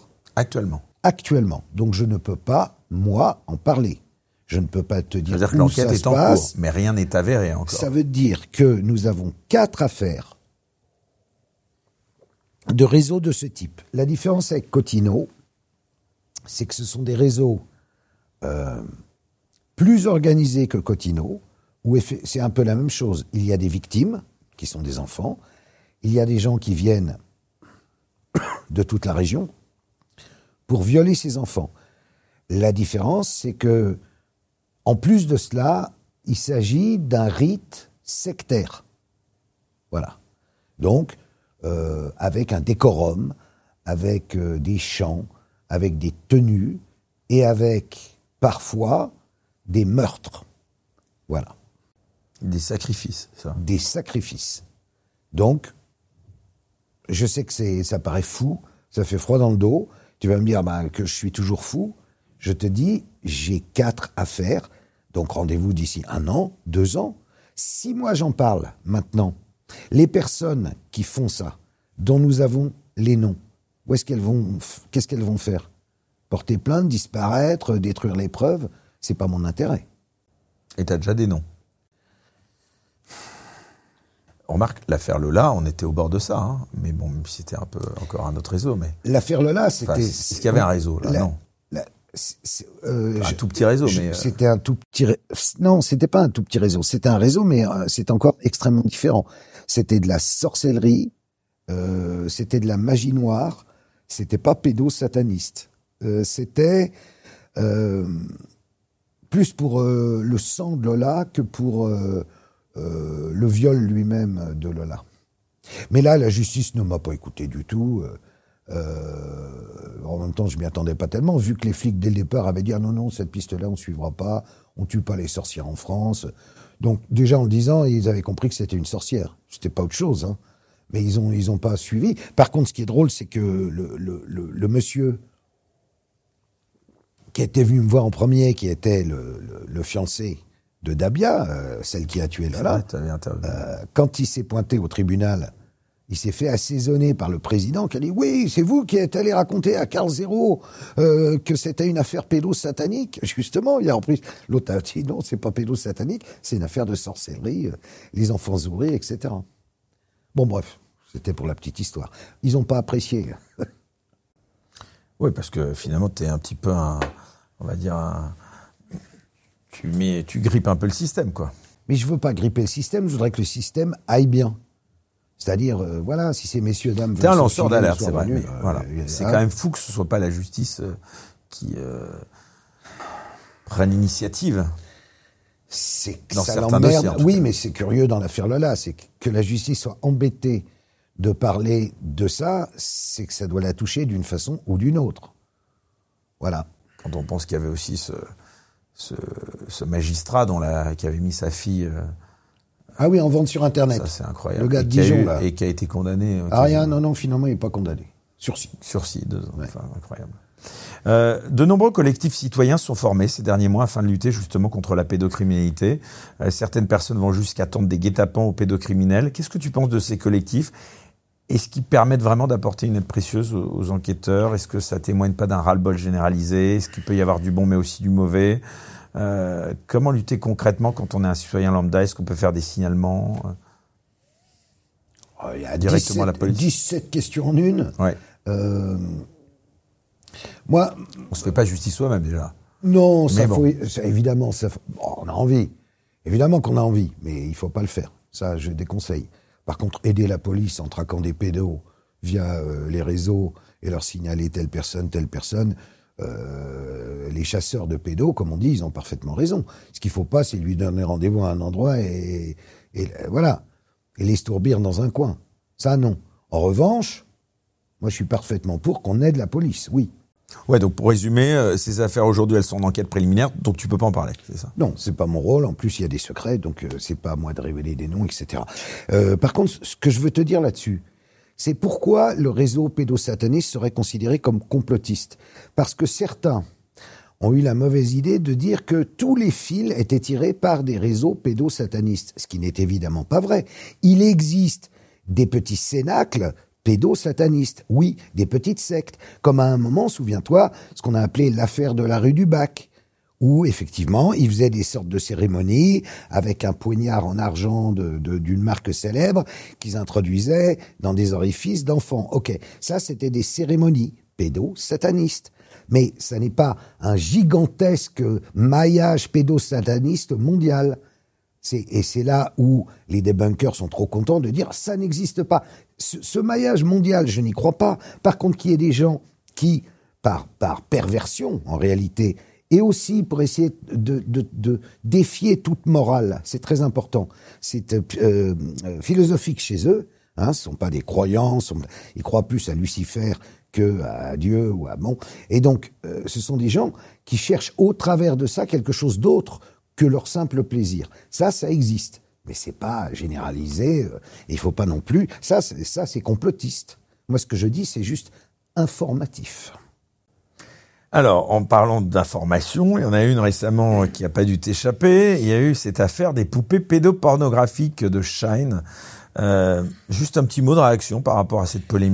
Actuellement. Actuellement. Donc je ne peux pas, moi, en parler. Je ne peux pas te dire C'est-à-dire que où l'enquête ça est se en cours, passe. mais rien n'est avéré encore. Ça veut dire que nous avons 4 affaires de réseaux de ce type. La différence avec Cotino, c'est que ce sont des réseaux plus organisés que Cotino, où c'est un peu la même chose. Il y a des victimes, qui sont des enfants, il y a des gens qui viennent de toute la région pour violer ces enfants. La différence, c'est que, en plus de cela, il s'agit d'un rite sectaire. Voilà. Donc, avec un décorum, avec des chants, avec des tenues et avec, parfois, des meurtres. Voilà. Des sacrifices, ça. Des sacrifices. Donc, je sais que ça paraît fou, ça fait froid dans le dos. Tu vas me dire que je suis toujours fou. Je te dis, j'ai 4 affaires. Donc, rendez-vous d'ici 1 an, 2 ans. Si moi j'en parle maintenant, les personnes qui font ça, dont nous avons les noms, qu'est-ce qu'elles vont faire? Porter plainte, disparaître, détruire les preuves? C'est pas mon intérêt. Et t'as déjà des noms. On remarque, l'affaire Lola, on était au bord de ça, hein. Mais bon, même si c'était un peu encore un autre réseau, mais... L'affaire Lola, c'était... Enfin, est-ce qu'il y avait un réseau, là? Non. Un tout petit réseau, mais... C'était un tout petit... Non, c'était pas un tout petit réseau. C'était un réseau, mais c'est encore extrêmement différent. C'était de la sorcellerie, c'était de la magie noire, c'était pas pédosataniste. C'était plus pour le sang de Lola que pour le viol lui-même de Lola. Mais là, la justice ne m'a pas écouté du tout. En même temps, je m'y attendais pas tellement, vu que les flics, dès le départ, avaient dit « Ah non, cette piste-là, on suivra pas, on tue pas les sorcières en France ». Donc, déjà, en le disant, ils avaient compris que c'était une sorcière. C'était pas autre chose, hein. Mais ils ont pas suivi. Par contre, ce qui est drôle, c'est que le monsieur qui était venu me voir en premier, qui était le fiancé de Dabia, celle qui a tué Lola, quand il s'est pointé au tribunal, il s'est fait assaisonner par le président qui a dit « Oui, c'est vous qui êtes allé raconter à Carl Zero que c'était une affaire pédosatanique. » Justement, il a repris. L'autre a dit « Non, c'est pas pédosatanique, c'est une affaire de sorcellerie, les enfants zourés, etc. » Bon, bref, c'était pour la petite histoire. Ils n'ont pas apprécié. Oui, parce que finalement, tu es un petit peu tu grippes un peu le système, quoi. Mais je veux pas gripper le système, je voudrais que le système aille bien. C'est-à-dire, voilà, si ces messieurs, dames... T'es un lanceur d'alerte, c'est vrai. Venus, voilà. C'est quand même fou que ce soit pas la justice qui prenne l'initiative. C'est que dans ça certains dossiers, l'emmerde. Oui, mais c'est curieux dans l'affaire Lola, c'est que la justice soit embêtée de parler de ça, c'est que ça doit la toucher d'une façon ou d'une autre. Voilà. Quand on pense qu'il y avait aussi ce magistrat qui avait mis sa fille... Ah oui, en vente sur Internet. Ça, c'est incroyable. Le gars de Dijon, là. Et qui a été condamné... Ah rien, non, finalement, il n'est pas condamné. Sursis. Sursis, 2 ans. Ouais. Enfin, incroyable. De nombreux collectifs citoyens se sont formés ces derniers mois afin de lutter justement contre la pédocriminalité. Certaines personnes vont jusqu'à tendre des guet-apens aux pédocriminels. Qu'est-ce que tu penses de ces collectifs ? Est-ce qu'ils permettent vraiment d'apporter une aide précieuse aux enquêteurs ? Est-ce que ça témoigne pas d'un ras-le-bol généralisé ? Est-ce qu'il peut y avoir du bon mais aussi du mauvais ? Comment lutter concrètement quand on est un citoyen lambda ? Est-ce qu'on peut faire des signalements Il y a directement 17, à la police ? 17 questions en une. Ouais. Moi, on se fait pas justice soi-même déjà. Non, ça bon. faut, évidemment, on a envie. Évidemment qu'on a envie, mais il faut pas le faire. Ça, je déconseille. Par contre, aider la police en traquant des pédos via les réseaux et leur signaler telle personne, les chasseurs de pédos, comme on dit, ils ont parfaitement raison. Ce qu'il faut pas, c'est lui donner rendez-vous à un endroit et voilà. Et les stourbir dans un coin. Ça, non. En revanche, moi, je suis parfaitement pour qu'on aide la police, oui. Ouais, donc pour résumer, ces affaires aujourd'hui, elles sont en enquête préliminaire, donc tu peux pas en parler, c'est ça ? Non, c'est pas mon rôle. En plus, il y a des secrets, donc c'est pas à moi de révéler des noms, etc. Par contre, ce que je veux te dire là-dessus, c'est pourquoi le réseau pédosataniste serait considéré comme complotiste. Parce que certains ont eu la mauvaise idée de dire que tous les fils étaient tirés par des réseaux pédosatanistes, ce qui n'est évidemment pas vrai. Il existe des petits cénacles pédosatanistes, oui, des petites sectes, comme à un moment, souviens-toi, ce qu'on a appelé l'affaire de la rue du Bac, où effectivement, ils faisaient des sortes de cérémonies avec un poignard en argent d'une marque célèbre qu'ils introduisaient dans des orifices d'enfants. Ok, ça c'était des cérémonies pédosatanistes. Mais ça n'est pas un gigantesque maillage pédosataniste mondial. Et c'est là où les débunkers sont trop contents de dire « ça n'existe pas ». Ce maillage mondial, je n'y crois pas. Par contre, qu'il y ait des gens qui, par perversion en réalité, et aussi pour essayer de défier toute morale, c'est très important. C'est philosophique chez eux, hein, ce ne sont pas des croyants, ils croient plus à Lucifer que à Dieu ou à bon. Et donc, ce sont des gens qui cherchent au travers de ça quelque chose d'autre que leur simple plaisir. Ça existe. Mais c'est pas généralisé. Il faut pas non plus. Ça, c'est complotiste. Moi, ce que je dis, c'est juste informatif. Alors, en parlant d'information, il y en a une récemment qui n'a pas dû t'échapper. Il y a eu cette affaire des poupées pédopornographiques de Shine. Juste un petit mot de réaction par rapport à cette polémique.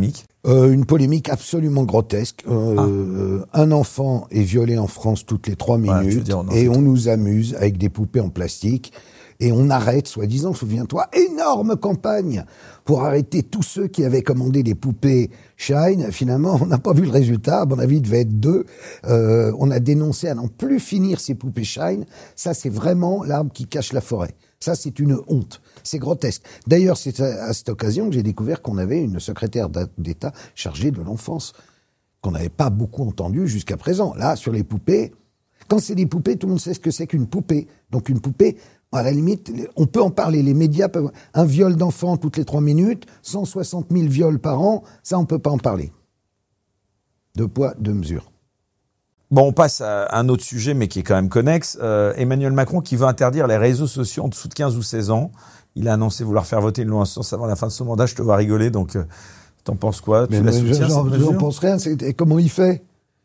Une polémique absolument grotesque. Un enfant est violé en France toutes les 3 minutes et on nous amuse avec des poupées en plastique et on arrête, soi-disant, souviens-toi, énorme campagne pour arrêter tous ceux qui avaient commandé des poupées Shine. Finalement, on n'a pas vu le résultat. À mon avis, il devait être 2. On a dénoncé à n'en plus finir ces poupées Shine. Ça, c'est vraiment l'arbre qui cache la forêt. Ça, c'est une honte. C'est grotesque. D'ailleurs, c'est à cette occasion que j'ai découvert qu'on avait une secrétaire d'État chargée de l'enfance, qu'on n'avait pas beaucoup entendue jusqu'à présent. Là, sur les poupées, quand c'est des poupées, tout le monde sait ce que c'est qu'une poupée. Donc une poupée, à la limite, on peut en parler. Les médias peuvent... Un viol d'enfant toutes les 3 minutes, 160 000 viols par an, ça, on peut pas en parler. 2 poids, 2 mesures. Bon, on passe à un autre sujet, mais qui est quand même connexe. Emmanuel Macron qui veut interdire les réseaux sociaux en dessous de 15 ou 16 ans. Il a annoncé vouloir faire voter une loi en ce sens avant la fin de son mandat. Je te vois rigoler, donc t'en penses quoi? Tu la soutiens, cette mesure? J'en pense rien. Comment il fait?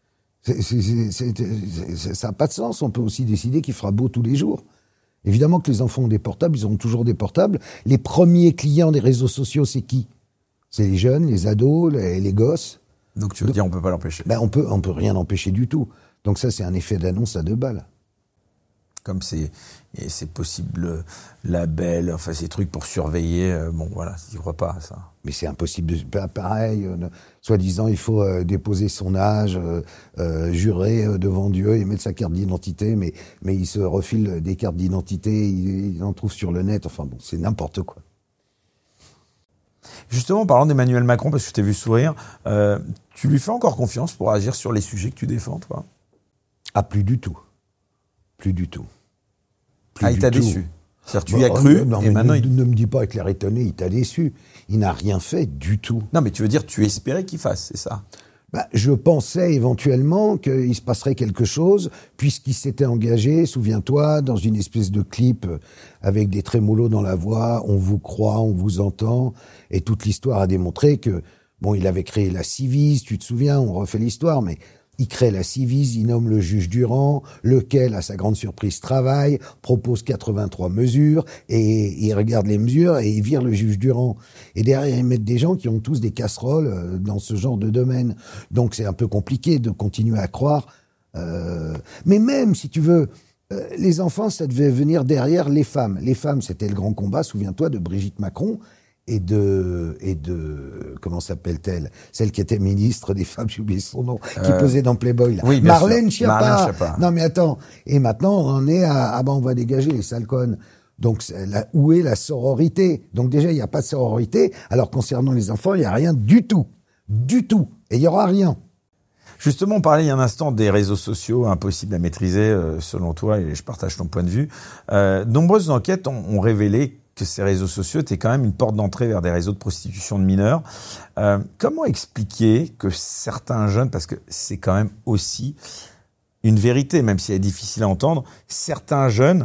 Ça n'a pas de sens. On peut aussi décider qu'il fera beau tous les jours. Évidemment que les enfants ont des portables, ils auront toujours des portables. Les premiers clients des réseaux sociaux, c'est qui? C'est les jeunes, les ados, les gosses. Donc tu veux dire on peut pas l'empêcher? On peut rien empêcher du tout. Donc ça, c'est un effet d'annonce à 2 balles. Comme c'est possible, label, enfin ces trucs pour surveiller, bon voilà, j'y crois pas à ça. Mais c'est impossible, pareil, soi-disant il faut déposer son âge, jurer devant Dieu et mettre sa carte d'identité, mais il se refile des cartes d'identité, il en trouve sur le net, enfin bon, c'est n'importe quoi. Justement, en parlant d'Emmanuel Macron, parce que je t'ai vu sourire, tu lui fais encore confiance pour agir sur les sujets que tu défends, toi? Ah, plus du tout. Plus du tout. Il t'a déçu. C'est-à-dire tu y as cru, non, et maintenant ne me dis pas avec l'air étonné, il t'a déçu. Il n'a rien fait du tout. Non, mais tu veux dire, tu espérais qu'il fasse, c'est ça? Je pensais éventuellement qu'il se passerait quelque chose, puisqu'il s'était engagé, souviens-toi, dans une espèce de clip avec des trémolos dans la voix, on vous croit, on vous entend, et toute l'histoire a démontré que, bon, il avait créé la Civis, tu te souviens, on refait l'histoire, mais il crée la Civis, il nomme le juge Durand, lequel, à sa grande surprise, travaille, propose 83 mesures, et il regarde les mesures et il vire le juge Durand. Et derrière, ils mettent des gens qui ont tous des casseroles dans ce genre de domaine. Donc c'est un peu compliqué de continuer à croire. Mais même, si tu veux, les enfants, ça devait venir derrière les femmes. Les femmes, c'était le grand combat, souviens-toi, de Brigitte Macron, et de comment s'appelle-t-elle, celle qui était ministre des femmes, j'ai oublié son nom, qui posait dans Playboy là. Oui, Marlène Schiappa. Non mais attends, et maintenant on en est à on va dégager les sales connes. Donc où est la sororité? Donc déjà il n'y a pas de sororité, alors concernant les enfants il n'y a rien du tout, et il n'y aura rien. Justement, on parlait il y a un instant des réseaux sociaux impossibles à maîtriser, selon toi, et je partage ton point de vue. Nombreuses enquêtes ont révélé que ces réseaux sociaux étaient quand même une porte d'entrée vers des réseaux de prostitution de mineurs. Comment expliquer que certains jeunes, parce que c'est quand même aussi une vérité, même si elle est difficile à entendre, certains jeunes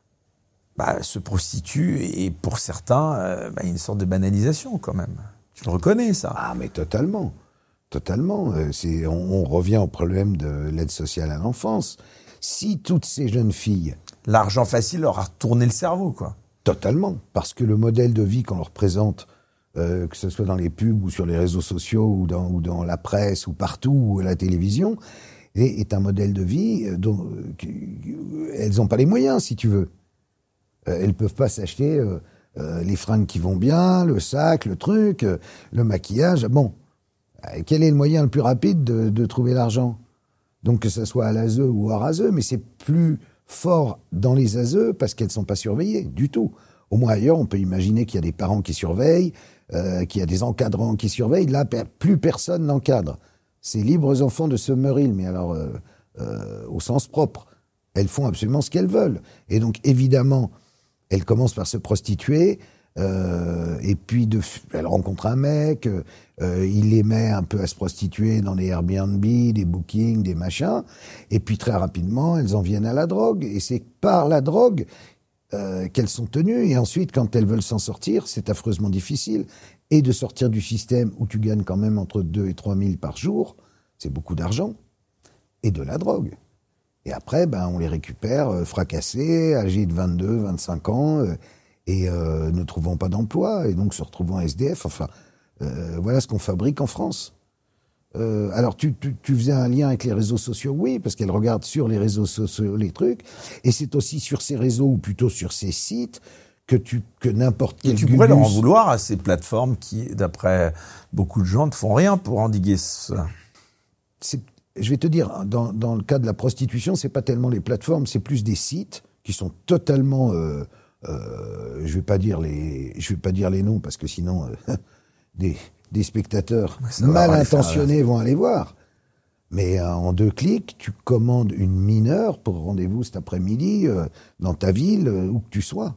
se prostituent et pour certains, il y a une sorte de banalisation quand même. Tu le reconnais, ça? Ah, mais totalement. Totalement. On revient au problème de l'aide sociale à l'enfance. Si toutes ces jeunes filles... L'argent facile leur a retourné le cerveau, quoi. Totalement, parce que le modèle de vie qu'on leur présente, que ce soit dans les pubs ou sur les réseaux sociaux ou dans la presse ou partout ou à la télévision, est un modèle de vie dont elles n'ont pas les moyens, si tu veux. Elles peuvent pas s'acheter les fringues qui vont bien, le sac, le truc, le maquillage. Bon, quel est le moyen le plus rapide de trouver l'argent? Donc que ce soit à l'ASE ou à RASE, mais c'est plus fort dans les ASE parce qu'elles ne sont pas surveillées du tout. Au moins ailleurs, on peut imaginer qu'il y a des parents qui surveillent, qu'il y a des encadrants qui surveillent. Là, plus personne n'encadre. C'est libres enfants de Summerhill, mais alors au sens propre. Elles font absolument ce qu'elles veulent. Et donc, évidemment, elles commencent par se prostituer, et puis elles rencontrent un mec, il les met un peu à se prostituer dans des Airbnb, des bookings, des machins, et puis très rapidement, elles en viennent à la drogue. Et c'est par la drogue qu'elles sont tenues. Et ensuite, quand elles veulent s'en sortir, c'est affreusement difficile. Et de sortir du système où tu gagnes quand même entre 2 et 3 000 par jour, c'est beaucoup d'argent, et de la drogue. Et après, on les récupère fracassés, âgés de 22, 25 ans, et ne trouvant pas d'emploi, et donc se retrouvant SDF. Enfin, Voilà ce qu'on fabrique en France. Alors tu faisais un lien avec les réseaux sociaux, oui, parce qu'elle regarde sur les réseaux sociaux les trucs, et c'est aussi sur ces réseaux, ou plutôt sur ces sites, que n'importe quel Et tu pourrais leur en vouloir à ces plateformes qui, d'après beaucoup de gens, ne font rien pour endiguer ça. Je vais te dire, dans le cas de la prostitution, c'est pas tellement les plateformes, c'est plus des sites qui sont totalement, je vais pas dire les noms parce que sinon des spectateurs mal intentionnés vont aller voir. Mais en 2 clics, tu commandes une mineure pour rendez-vous cet après-midi dans ta ville, où que tu sois.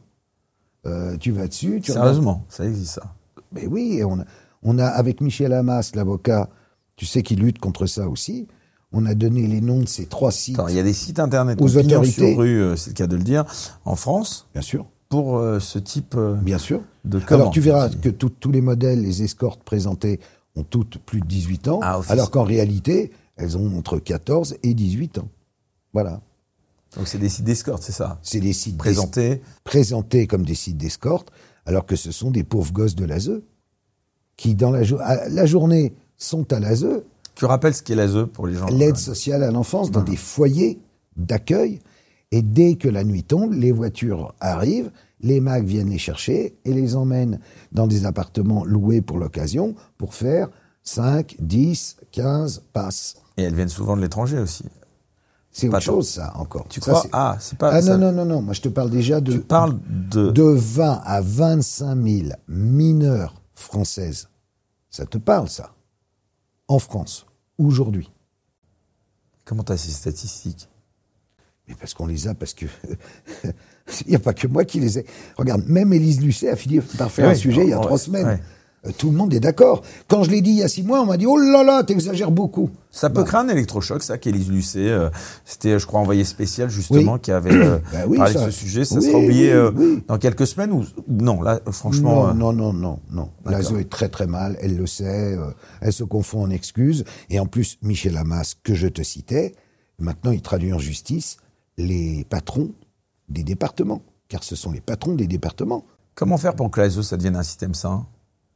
Tu vas dessus. Sérieusement, ça existe ça. Mais oui, et on a avec Michel Hamas, l'avocat, tu sais, qui lutte contre ça aussi. On a donné les noms de ces 3 sites. Il y a des sites internet aux autorités sur rue, c'est le cas de le dire, en France. Bien sûr. Pour ce type bien sûr. De commande. Alors tu verras que tous les modèles, les escortes présentées ont toutes plus de 18 ans, alors qu'en réalité, elles ont entre 14 et 18 ans. Voilà. Donc c'est des sites d'escorte, c'est ça? C'est des sites présentés comme des sites d'escorte, alors que ce sont des pauvres gosses de l'ASE qui, dans la journée, sont à l'ASE. Tu rappelles ce qu'est l'ASE pour les gens? L'aide sociale à l'enfance, dans des foyers d'accueil. Et dès que la nuit tombe, les voitures arrivent, les MAC viennent les chercher et les emmènent dans des appartements loués pour l'occasion pour faire 5, 10, 15 passes. Et elles viennent souvent de l'étranger aussi. C'est autre chose, ça, encore. Tu ça, crois? C'est pas... non. Moi, je te parle déjà de... Tu parles de 20 à 25 000 mineurs françaises. Ça te parle, ça? En France, aujourd'hui. Comment t'as ces statistiques? Mais parce qu'on les a, parce que... Il n'y a pas que moi qui les ai. Regarde, même Élise Lucet a fini par faire un sujet il y a 3 semaines. Ouais. Tout le monde est d'accord. Quand je l'ai dit il y a 6 mois, on m'a dit « Oh là là, t'exagères beaucoup ». Ça peut créer un électrochoc, ça, qu'Élise Lucet, c'était, je crois, envoyé spécial, justement, qui avait parlé de ce sujet. Ça sera oublié dans quelques semaines ou non, là, franchement... Non. L'ASE est très très mal, elle le sait, elle se confond en excuses. Et en plus, Michel Hamas, que je te citais, maintenant il traduit en justice les patrons des départements, car ce sont les patrons des départements. Comment faire pour que l'ASE, ça devienne un système sain ?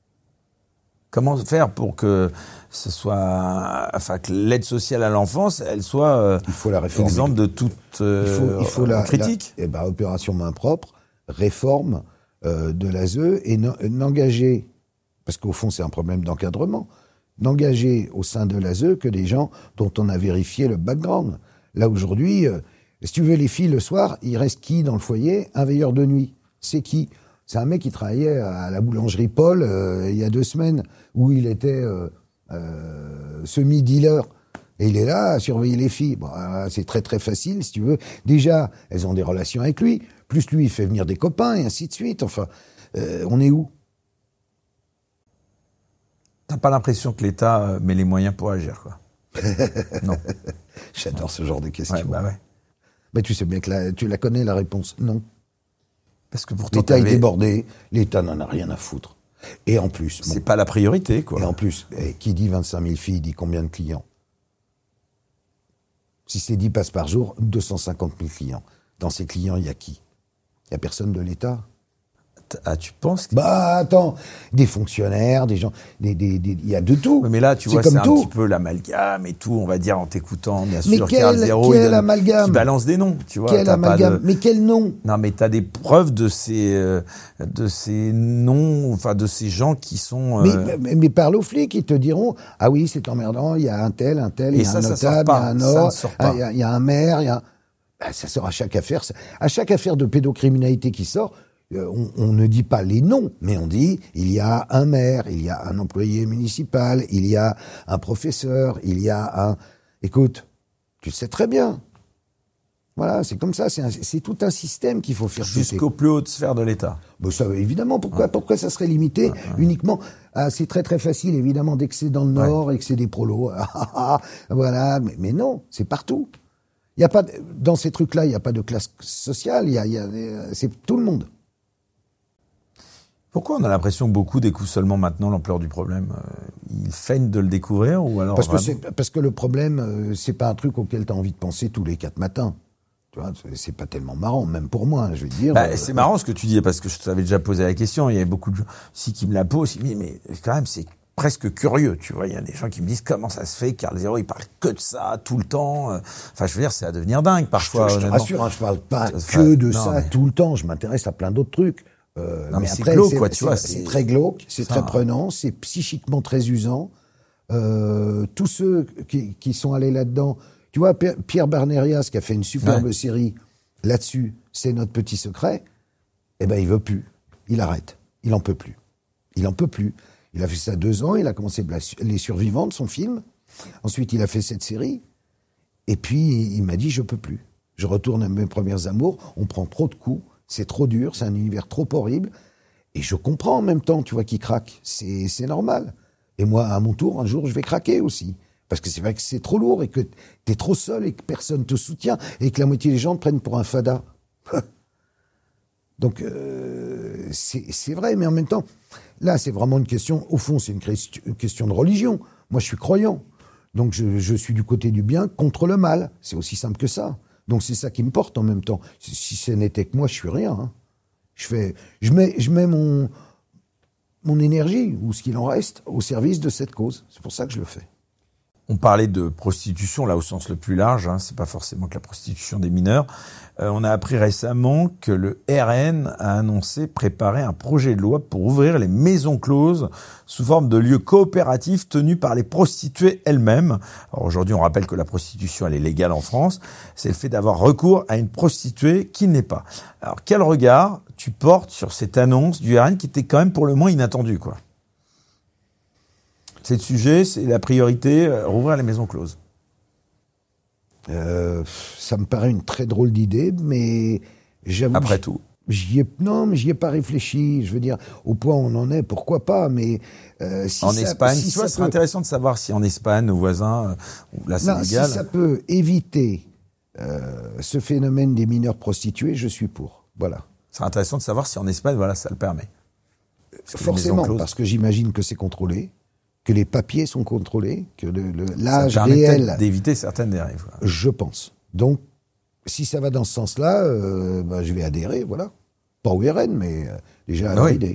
Comment faire pour que ce soit, que l'aide sociale à l'enfance, elle soit exemple de toute critique. Opération main propre, réforme de l'ASE et n'engager, parce qu'au fond c'est un problème d'encadrement, n'engager au sein de l'ASE que des gens dont on a vérifié le background. Là aujourd'hui, si tu veux les filles le soir, il reste qui dans le foyer? Un veilleur de nuit. C'est qui? C'est un mec qui travaillait à la boulangerie Paul il y a 2 semaines, où il était semi-dealer. Et il est là à surveiller les filles. Bon, c'est très très facile, si tu veux. Déjà, elles ont des relations avec lui. Plus lui, il fait venir des copains, et ainsi de suite. Enfin, on est où? T'as pas l'impression que l'État met les moyens pour agir, quoi? Non. J'adore ce genre de questions. Ouais. Mais tu sais bien que tu la connais, la réponse. Non. Parce que pourtant, l'État est débordé, l'État n'en a rien à foutre. Et en plus... C'est pas la priorité, quoi. Et en plus, qui dit 25 000 filles, dit combien de clients? Si c'est 10 passes par jour, 250 000 clients. Dans ces clients, il y a qui? Il y a personne de l'État. Ah, tu penses que... attends, des fonctionnaires, des gens, il y a de tout. Mais là, tu vois, c'est un petit peu l'amalgame et tout, on va dire, en t'écoutant, bien sûr, Carl Zero, quel amalgame? Qui balance des noms, tu vois. Quel amalgame? Mais quel nom? Non, mais t'as des preuves de ces noms, enfin, de ces gens qui sont... Mais parle aux flics, ils te diront, ah oui, c'est emmerdant, il y a un tel, il y a un notable, il y a un or, il y a un maire, il y a... ça sort à chaque affaire. À chaque affaire de pédocriminalité qui sort, on ne dit pas les noms, mais on dit il y a un maire, il y a un employé municipal, il y a un professeur, il y a un... Écoute, tu le sais très bien. Voilà, c'est comme ça, c'est tout un système qu'il faut faire jusqu'aux plus hautes sphères de l'État. Ça, évidemment, pourquoi ça serait limité uniquement c'est très très facile, évidemment, dès que c'est dans le Nord et que c'est des prolos. Voilà, mais non, c'est partout. Il y a pas dans ces trucs-là, il n'y a pas de classe sociale, c'est tout le monde. Pourquoi on a l'impression que beaucoup découvrent seulement maintenant l'ampleur du problème? Ils feignent de le découvrir ou alors parce que le problème, c'est pas un truc auquel tu as envie de penser tous les 4 matins. Tu vois, c'est pas tellement marrant, même pour moi, je veux dire. C'est marrant ce que tu dis, parce que je t'avais déjà posé la question, il y avait beaucoup de gens aussi qui me la posent, mais quand même, c'est presque curieux, tu vois. Il y a des gens qui me disent comment ça se fait, Carl Zero, il parle que de ça tout le temps. Enfin, je veux dire, c'est à devenir dingue parfois. Je te rassure, je parle pas que de ça tout le temps. Je m'intéresse à plein d'autres trucs. Mais c'est glauque, quoi, tu vois. C'est très glauque, c'est très prenant, c'est psychiquement très usant. Tous ceux qui sont allés là-dedans, tu vois, Pierre Barnerias qui a fait une superbe série là-dessus, c'est notre petit secret. Eh ben, il veut plus. Il arrête. Il en peut plus. Il en peut plus. Il a fait ça 2 ans. Il a commencé Les Survivantes, son film. Ensuite, il a fait cette série. Et puis, il m'a dit, je peux plus. Je retourne à mes premières amours. On prend trop de coups. C'est trop dur. C'est un univers trop horrible. Et je comprends en même temps, tu vois, qu'il craque. C'est normal. Et moi, à mon tour, un jour, je vais craquer aussi. Parce que c'est vrai que c'est trop lourd et que t'es trop seul et que personne te soutient et que la moitié des gens te prennent pour un fada. Donc, c'est vrai, mais en même temps, là, c'est vraiment une question, au fond, c'est une question de religion. Moi, je suis croyant. Donc, je suis du côté du bien contre le mal. C'est aussi simple que ça. Donc, c'est ça qui me porte en même temps. Si ce n'était que moi, je suis rien. Hein. Je mets mon énergie, ou ce qu'il en reste, au service de cette cause. C'est pour ça que je le fais. On parlait de prostitution, là, au sens le plus large, hein, c'est pas forcément que la prostitution des mineurs. On a appris récemment que le RN a annoncé préparer un projet de loi pour ouvrir les maisons closes sous forme de lieux coopératifs tenus par les prostituées elles-mêmes. Alors aujourd'hui, on rappelle que la prostitution, elle est légale en France. C'est le fait d'avoir recours à une prostituée qui n'est pas. Alors, quel regard tu portes sur cette annonce du RN qui était quand même pour le moins inattendue, quoi? C'est le sujet, c'est la priorité, rouvrir les maisons closes. Ça me paraît une très drôle d'idée, mais j'avoue... Après tout. J'y ai pas réfléchi. Je veux dire, au point où on en est, pourquoi pas, mais... Espagne, tu vois, c'est intéressant de savoir si en Espagne, nos voisins, là c'est légal. Si ça peut éviter ce phénomène des mineurs prostitués, je suis pour. Voilà. C'est intéressant de savoir si en Espagne, voilà, ça le permet. Forcément, parce que j'imagine que c'est contrôlé, que les papiers sont contrôlés, que l'âge réel... d'éviter certaines dérives. Je pense. Donc, si ça va dans ce sens-là, je vais adhérer, voilà. Pas au RN, mais déjà à l'idée.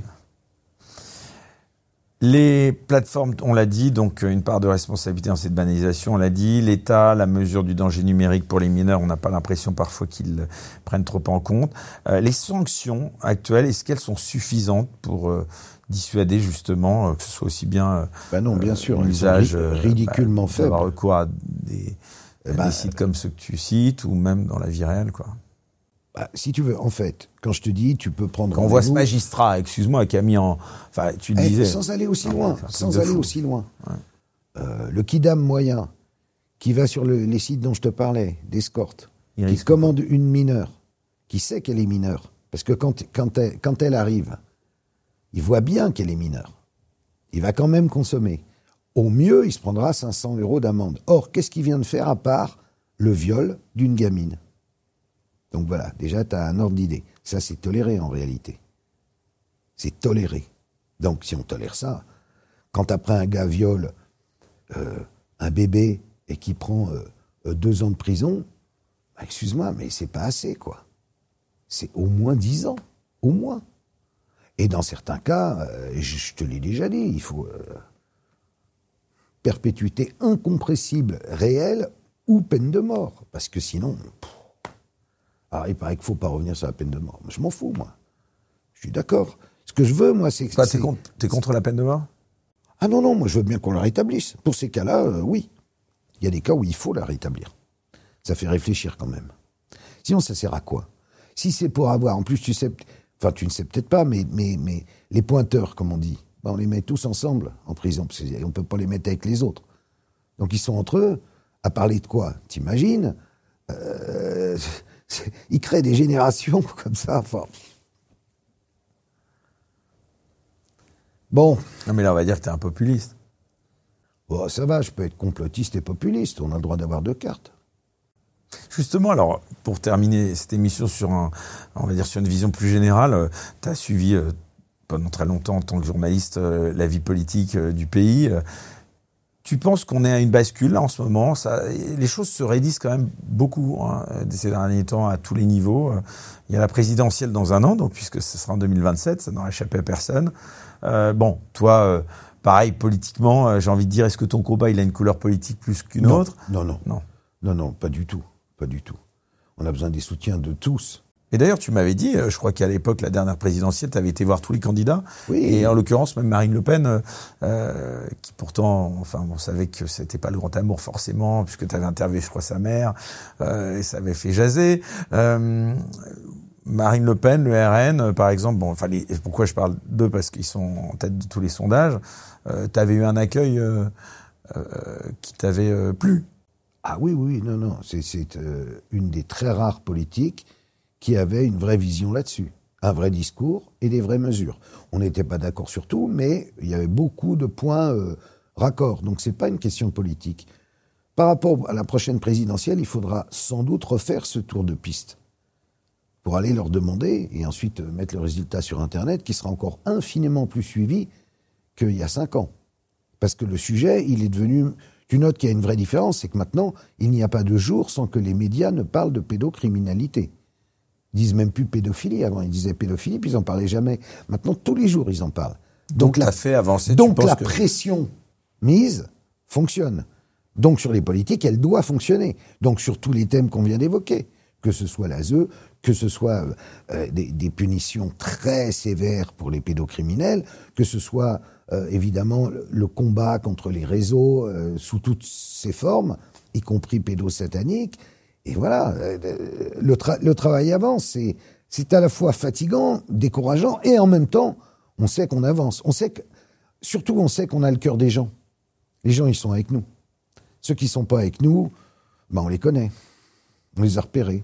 Les plateformes, on l'a dit, donc une part de responsabilité dans cette banalisation, on l'a dit. L'État, la mesure du danger numérique pour les mineurs, on n'a pas l'impression parfois qu'ils prennent trop en compte. Les sanctions actuelles, est-ce qu'elles sont suffisantes pour dissuader justement que ce soit aussi bien non, bien sûr, l'usage ridiculement faible, d'avoir recours à des sites comme ceux que tu cites ou même dans la vie réelle, quoi. Si tu veux, en fait, quand je te dis, tu peux prendre... Quand on voit ce magistrat, excuse-moi, qui a mis en... Enfin, tu disais... Sans aller aussi loin, Ouais. Le kidam moyen, qui va sur les sites dont je te parlais, d'escorte, qui commande une mineure, qui sait qu'elle est mineure, parce que quand elle arrive, il voit bien qu'elle est mineure. Il va quand même consommer. Au mieux, il se prendra 500 € d'amende. Or, qu'est-ce qu'il vient de faire à part le viol d'une gamine ? Donc voilà, déjà, tu as un ordre d'idée. Ça, c'est toléré en réalité. C'est toléré. Donc, si on tolère ça, quand après un gars viole un bébé et qui prend 2 ans de prison, excuse-moi, mais c'est pas assez, quoi. C'est au moins 10 ans. Au moins. Et dans certains cas, je te l'ai déjà dit, il faut perpétuité incompressible réelle ou peine de mort. Parce que sinon... Alors, il paraît qu'il ne faut pas revenir sur la peine de mort. Je m'en fous, moi. Je suis d'accord. Ce que je veux, moi, c'est... T'es contre la peine de mort ? Ah non, moi, je veux bien qu'on la rétablisse. Pour ces cas-là, oui. Il y a des cas où il faut la rétablir. Ça fait réfléchir quand même. Sinon, ça sert à quoi ? Si c'est pour avoir... En plus, tu sais... Enfin, tu ne sais peut-être pas, mais les pointeurs, comme on dit, on les met tous ensemble en prison, parce qu'on ne peut pas les mettre avec les autres. Donc, ils sont entre eux. À parler de quoi ? T'imagines ? Ils créent des générations comme ça. Enfin. Bon. Non, mais là, on va dire que t'es un populiste. Bon, ça va, je peux être complotiste et populiste. On a le droit d'avoir 2 cartes. Justement, alors, pour terminer cette émission sur on va dire sur une vision plus générale, tu as suivi pendant très longtemps en tant que journaliste la vie politique du pays. Tu penses qu'on est à une bascule là en ce moment ? Les choses se raidissent quand même beaucoup ces derniers temps à tous les niveaux. Il y a la présidentielle dans 1 an, donc puisque ce sera en 2027, ça n'aura échappé à personne. Toi, pareil, politiquement, j'ai envie de dire, est-ce que ton combat, il a une couleur politique plus qu'une autre ? Non, pas du tout. On a besoin des soutiens de tous. Et d'ailleurs, tu m'avais dit, je crois qu'à l'époque, la dernière présidentielle, tu avais été voir tous les candidats. Oui. Et en l'occurrence, même Marine Le Pen, qui pourtant, on savait que c'était pas le grand amour forcément, puisque tu avais interviewé, je crois, sa mère, et ça avait fait jaser. Marine Le Pen, le RN, par exemple, pourquoi je parle d'eux ? Parce qu'ils sont en tête de tous les sondages. Tu avais eu un accueil qui t'avait plu. Ah oui, non. C'est une des très rares politiques qui avait une vraie vision là-dessus, un vrai discours et des vraies mesures. On n'était pas d'accord sur tout, mais il y avait beaucoup de points raccords. Donc c'est pas une question politique. Par rapport à la prochaine présidentielle, il faudra sans doute refaire ce tour de piste pour aller leur demander et ensuite mettre le résultat sur Internet, qui sera encore infiniment plus suivi qu'il y a 5 ans. Parce que le sujet, il est devenu... Tu notes qu'il y a une vraie différence, c'est que maintenant, il n'y a pas de jour sans que les médias ne parlent de pédocriminalité. Ils disent même plus pédophilie. Avant, ils disaient pédophilie, puis ils n'en parlaient jamais. Maintenant, tous les jours, ils en parlent. Donc la fait avancer. Donc la pression mise fonctionne. Donc sur les politiques, elle doit fonctionner. Donc sur tous les thèmes qu'on vient d'évoquer, que ce soit l'ASE, que ce soit des punitions très sévères pour les pédocriminels, que ce soit évidemment le combat contre les réseaux sous toutes ses formes, y compris pédosataniques. Et voilà, le travail avance. C'est à la fois fatigant, décourageant, et en même temps, on sait qu'on avance. On sait qu'on a le cœur des gens. Les gens, ils sont avec nous. Ceux qui sont pas avec nous, on les connaît. On les a repérés.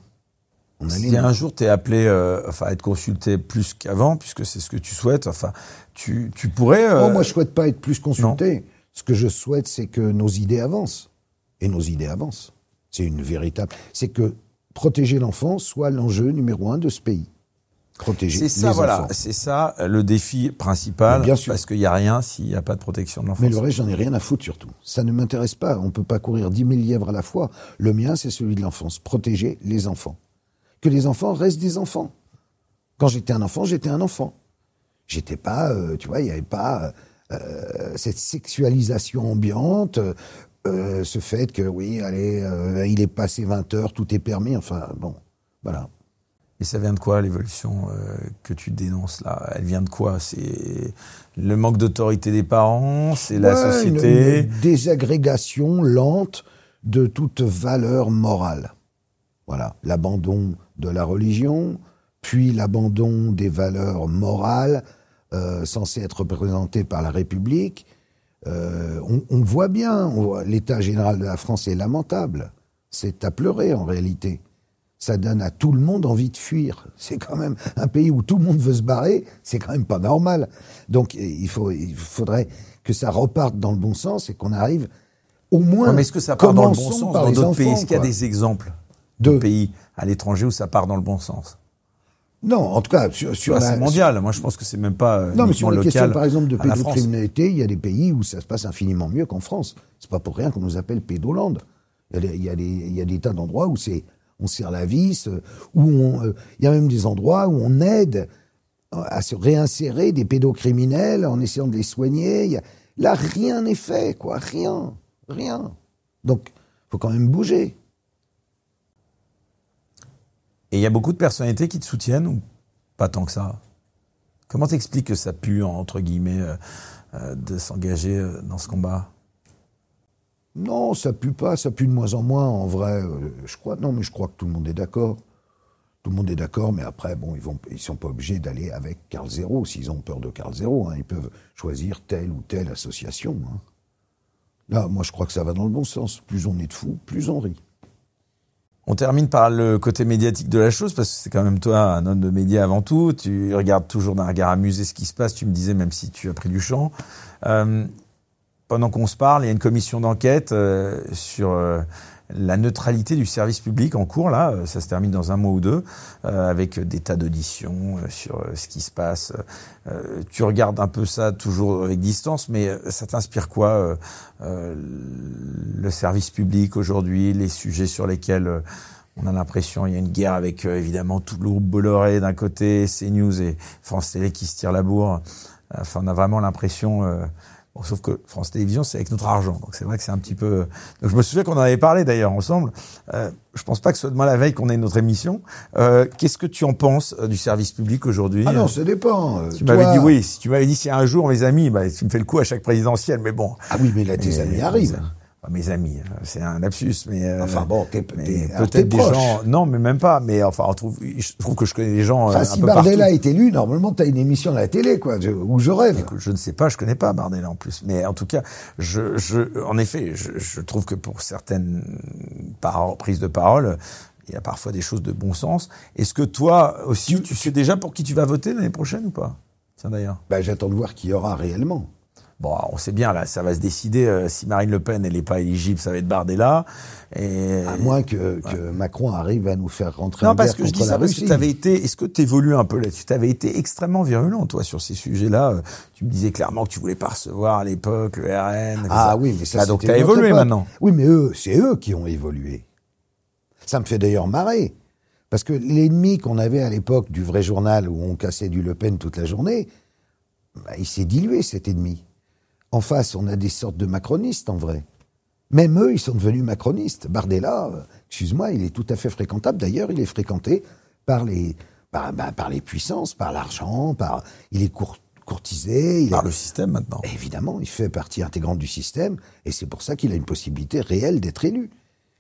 Si un jour tu es appelé à être consulté plus qu'avant, puisque c'est ce que tu souhaites, tu pourrais... Non, moi je souhaite pas être plus consulté. Non. Ce que je souhaite, c'est que nos idées avancent. Et nos idées avancent. C'est une véritable... C'est que protéger l'enfant soit l'enjeu numéro 1 de ce pays. Protéger les enfants. C'est ça le défi principal, bien sûr. Parce qu'il n'y a rien s'il n'y a pas de protection de l'enfant. Mais le reste, j'en ai rien à foutre surtout. Ça ne m'intéresse pas. On ne peut pas courir 10 000 lièvres à la fois. Le mien, c'est celui de l'enfance. Protéger les enfants. Que les enfants restent des enfants. Quand j'étais un enfant, j'étais un enfant. J'étais pas, il n'y avait pas cette sexualisation ambiante, ce fait que, il est passé 20 heures, tout est permis, voilà. Et ça vient de quoi, l'évolution que tu dénonces là ? Elle vient de quoi ? C'est le manque d'autorité des parents ? C'est la société ? Une désagrégation lente de toute valeur morale. Voilà, l'abandon de la religion, puis l'abandon des valeurs morales censées être représentées par la République. On voit bien, l'état général de la France est lamentable. C'est à pleurer en réalité. Ça donne à tout le monde envie de fuir. C'est quand même un pays où tout le monde veut se barrer, c'est quand même pas normal. Donc il faudrait que ça reparte dans le bon sens et qu'on arrive au moins... Mais est-ce que ça part dans le bon sens dans d'autres pays ? Est-ce qu'il y a des exemples de pays à l'étranger où ça part dans le bon sens ? Non, en tout cas, c'est mondial. Moi, je pense que c'est même pas non, mais sur la question, par exemple, de pédocriminalité, pédocriminalité, il y a des pays où ça se passe infiniment mieux qu'en France. C'est pas pour rien qu'on nous appelle pédoland. Il y a des tas d'endroits où on serre la vis, il y a même des endroits où on aide à se réinsérer des pédocriminels en essayant de les soigner. Là, rien n'est fait, quoi. Rien. Donc, faut quand même bouger. Et il y a beaucoup de personnalités qui te soutiennent ou pas tant que ça ? Comment t'expliques que ça pue, entre guillemets, de s'engager dans ce combat ? Non, ça pue pas, ça pue de moins en moins, en vrai. Je crois que tout le monde est d'accord. Tout le monde est d'accord, mais après, ils sont pas obligés d'aller avec Karl Zéro, s'ils ont peur de Karl Zéro. Ils peuvent choisir telle ou telle association. Là, moi, je crois que ça va dans le bon sens. Plus on est de fous, plus on rit. On termine par le côté médiatique de la chose, parce que c'est quand même toi un homme de médias avant tout. Tu regardes toujours d'un regard amusé ce qui se passe, tu me disais, même si tu as pris du champ. Pendant qu'on se parle, il y a une commission d'enquête sur la neutralité du service public en cours, là. Ça se termine dans un mois ou deux, avec des tas d'auditions sur ce qui se passe. Tu regardes un peu ça toujours avec distance, mais ça t'inspire quoi, le service public aujourd'hui, les sujets sur lesquels on a l'impression il y a une guerre avec évidemment tout le groupe Bolloré d'un côté, CNews et France Télé qui se tirent la bourre. On a vraiment l'impression Bon, sauf que France Télévisions, c'est avec notre argent. Donc c'est vrai que c'est un petit peu... Donc je me souviens qu'on en avait parlé d'ailleurs ensemble. Je pense pas que ce soit demain la veille qu'on ait notre émission. Qu'est-ce que tu en penses du service public aujourd'hui? Ah non, ça dépend. Tu m'avais dit oui. Si tu m'avais dit, si un jour mes amis, bah, tu me fais le coup à chaque présidentielle, mais bon. Ah oui, mais là, tes amis arrivent. Mes amis, c'est un lapsus, mais enfin bon, peut-être des gens. Non, mais même pas. Mais enfin, je trouve que je connais des gens. Enfin, un si peu Bardella partout. est élu, normalement, t'as une émission à la télé, quoi, où je rêve. Écoute, je ne sais pas, je connais pas Bardella en plus, mais en tout cas, en effet, je trouve que pour certaines prises de parole, il y a parfois des choses de bon sens. Est-ce que toi aussi, tu sais déjà pour qui tu vas voter l'année prochaine ou pas? Tiens d'ailleurs. Ben, j'attends de voir qui y aura réellement. Bon, on sait bien, là, ça va se décider. Si Marine Le Pen, elle n'est pas éligible, ça va être Bardella. Et... À moins que Macron arrive à nous faire rentrer en guerre parce que je contre dis ça la parce Russie. que est-ce que tu évolues un peu là-dessus? Tu avais été extrêmement virulent, toi, sur ces sujets-là. Tu me disais clairement que tu voulais pas recevoir à l'époque le RN. Ah oui, mais ça, donc c'était tu as une autre évolué époque. maintenant. Oui, mais c'est eux qui ont évolué. Ça me fait d'ailleurs marrer. Parce que l'ennemi qu'on avait à l'époque du vrai journal où on cassait du Le Pen toute la journée, bah, il s'est dilué, cet ennemi. En face, on a des sortes de macronistes, en vrai. Même eux, ils sont devenus macronistes. Bardella, excuse-moi, il est tout à fait fréquentable. D'ailleurs, il est fréquenté par les puissances, par l'argent, il est courtisé. Par le système, maintenant. Évidemment, il fait partie intégrante du système, et c'est pour ça qu'il a une possibilité réelle d'être élu.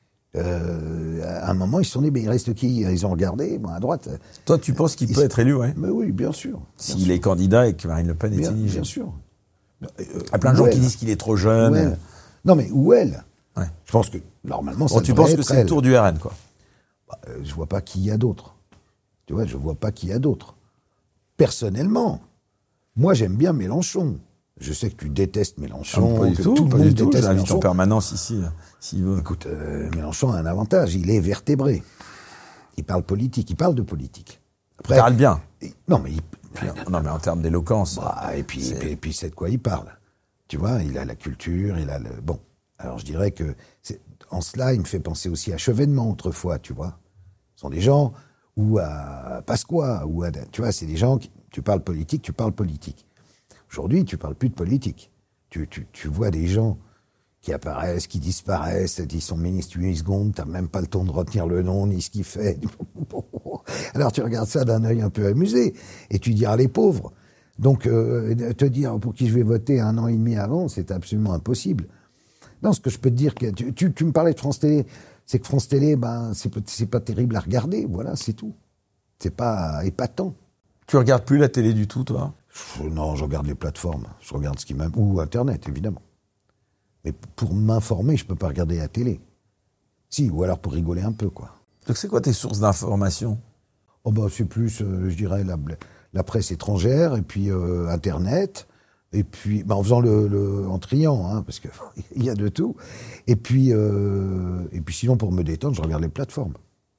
À un moment, ils se sont dit, mais il reste qui? Ils ont regardé, bon, à droite. Toi, tu penses qu'il peut être élu, ouais? Mais oui, bien sûr. S'il est candidat et que Marine Le Pen est éligible. Bien sûr. Il y a plein de gens qui disent qu'il est trop jeune. Ouais. Non, mais où elle? Ouais. Je pense que, normalement, ça Bon, tu devrait penses que être c'est le elle. tour du RN, quoi? Je vois pas qui y a d'autre. Tu vois, je vois pas qui y a d'autre. Personnellement, moi, j'aime bien Mélenchon. Je sais que tu détestes Mélenchon, Pas du que tout, tout le pas monde du tout. Je déteste l'invite en Mélenchon. permanence ici, s'il veut. Écoute, Mélenchon a un avantage, il est vertébré. Il parle politique, il parle de politique. Il parle bien. Non, mais Non, mais en termes d'éloquence. et puis c'est de quoi il parle. Tu vois, il a la culture, il a le... Bon, alors je dirais que... En cela, il me fait penser aussi à Chevènement autrefois, tu vois. Ce sont des gens, ou à Pasqua, ou à... Tu vois, c'est des gens qui... Tu parles politique, tu parles politique. Aujourd'hui, tu parles plus de politique. Tu vois des gens qui apparaissent, qui disparaissent, ils sont ministres 8 secondes, t'as même pas le temps de retenir le nom, ni ce qu'il fait. Alors tu regardes ça d'un œil un peu amusé, et tu dis, ah, les pauvres. Donc, te dire pour qui je vais voter 1 an et demi avant, c'est absolument impossible. Non, ce que je peux te dire, que tu me parlais de France Télé, c'est que France Télé, ben, c'est pas terrible à regarder, voilà, c'est tout. C'est pas épatant. Tu regardes plus la télé du tout, toi? Non, je regarde les plateformes, je regarde ce qui m'aime, ou Internet, évidemment. Mais pour m'informer, je peux pas regarder la télé. Si, ou alors pour rigoler un peu, quoi. Donc c'est quoi tes sources d'information? Oh bah c'est plus, je dirais, la presse étrangère, et puis Internet, et puis bah, en faisant en triant, hein, parce que il y a de tout. Et puis sinon, pour me détendre, je regarde les plateformes.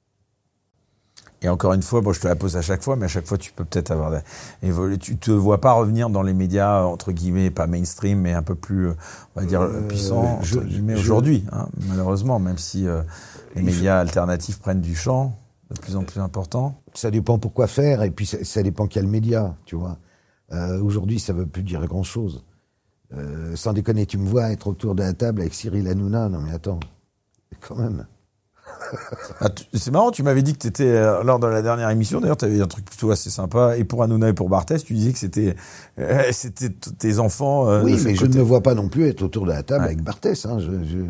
Et encore une fois, bon, je te la pose à chaque fois, mais à chaque fois, tu peux peut-être avoir évolué. Tu te vois pas revenir dans les médias, entre guillemets, pas mainstream, mais un peu plus, on va dire, puissants, entre guillemets, aujourd'hui, hein, malheureusement, même si les médias alternatifs prennent du champ de plus en plus important. Ça dépend pourquoi faire, et puis ça dépend quel média, tu vois. Aujourd'hui, ça veut plus dire grand-chose. Sans déconner, tu me vois être autour de la table avec Cyril Hanouna, non mais attends, quand même... C'est marrant, tu m'avais dit que tu étais, lors de la dernière émission, d'ailleurs, tu avais un truc plutôt assez sympa, et pour Hanouna et pour Barthès, tu disais que c'était tes enfants. Oui, mais je ne côté. me vois pas non plus être autour de la table avec Barthès. Hein.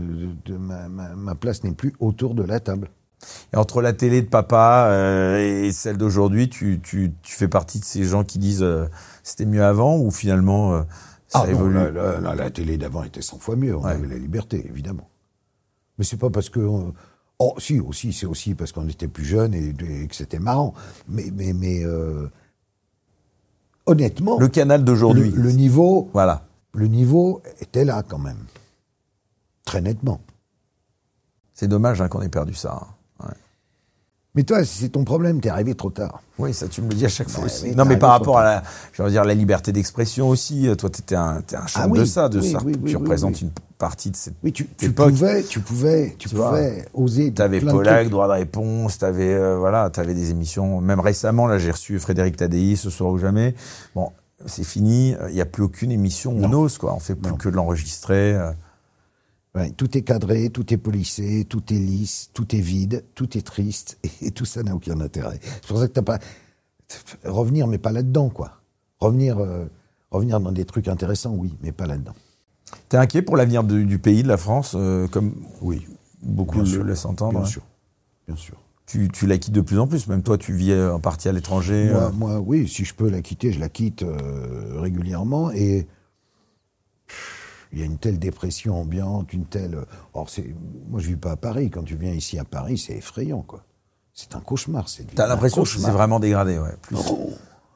Ma place n'est plus autour de la table. Et entre la télé de papa et celle d'aujourd'hui, tu fais partie de ces gens qui disent c'était mieux avant, ou finalement ça évolue? La télé d'avant était 100 fois mieux, on avait la liberté, évidemment. Mais c'est pas parce que... c'est aussi parce qu'on était plus jeunes et que c'était marrant. Mais honnêtement... Le canal d'aujourd'hui. Le niveau... Voilà. Le niveau était là, quand même. Très nettement. C'est dommage qu'on ait perdu ça. Hein. Ouais. Mais toi, c'est ton problème, t'es arrivé trop tard. Oui, ça tu me le dis à chaque fois aussi. Oui, Non, mais par rapport à la liberté d'expression aussi. Toi, t'es un champ de ça. Tu représentes une partie de cette tu époque. Tu pouvais oser. T'avais Pollack, droit de réponse, t'avais des émissions. Même récemment, là, j'ai reçu Frédéric Tadei, Ce soir ou jamais. Bon, c'est fini, il n'y a plus aucune émission, on ose, quoi. On fait plus que de l'enregistrer. Ouais, tout est cadré, tout est polissé, tout est lisse, tout est vide, tout est triste, et tout ça n'a aucun intérêt. C'est pour ça que t'as pas... Revenir, mais pas là-dedans, quoi. Revenir dans des trucs intéressants, oui, mais pas là-dedans. T'es inquiet pour l'avenir du pays, de la France, comme oui, beaucoup le laissent entendre? Bien sûr, bien sûr. Tu la quittes de plus en plus, même toi, tu vis en partie à l'étranger. Moi, oui, si je peux la quitter, je la quitte régulièrement, et... Il y a une telle dépression ambiante, une telle... Or, moi, je vis pas à Paris. Quand tu viens ici à Paris, c'est effrayant, quoi. C'est un cauchemar. T'as l'impression que c'est vraiment dégradé, ouais. Plus. Non,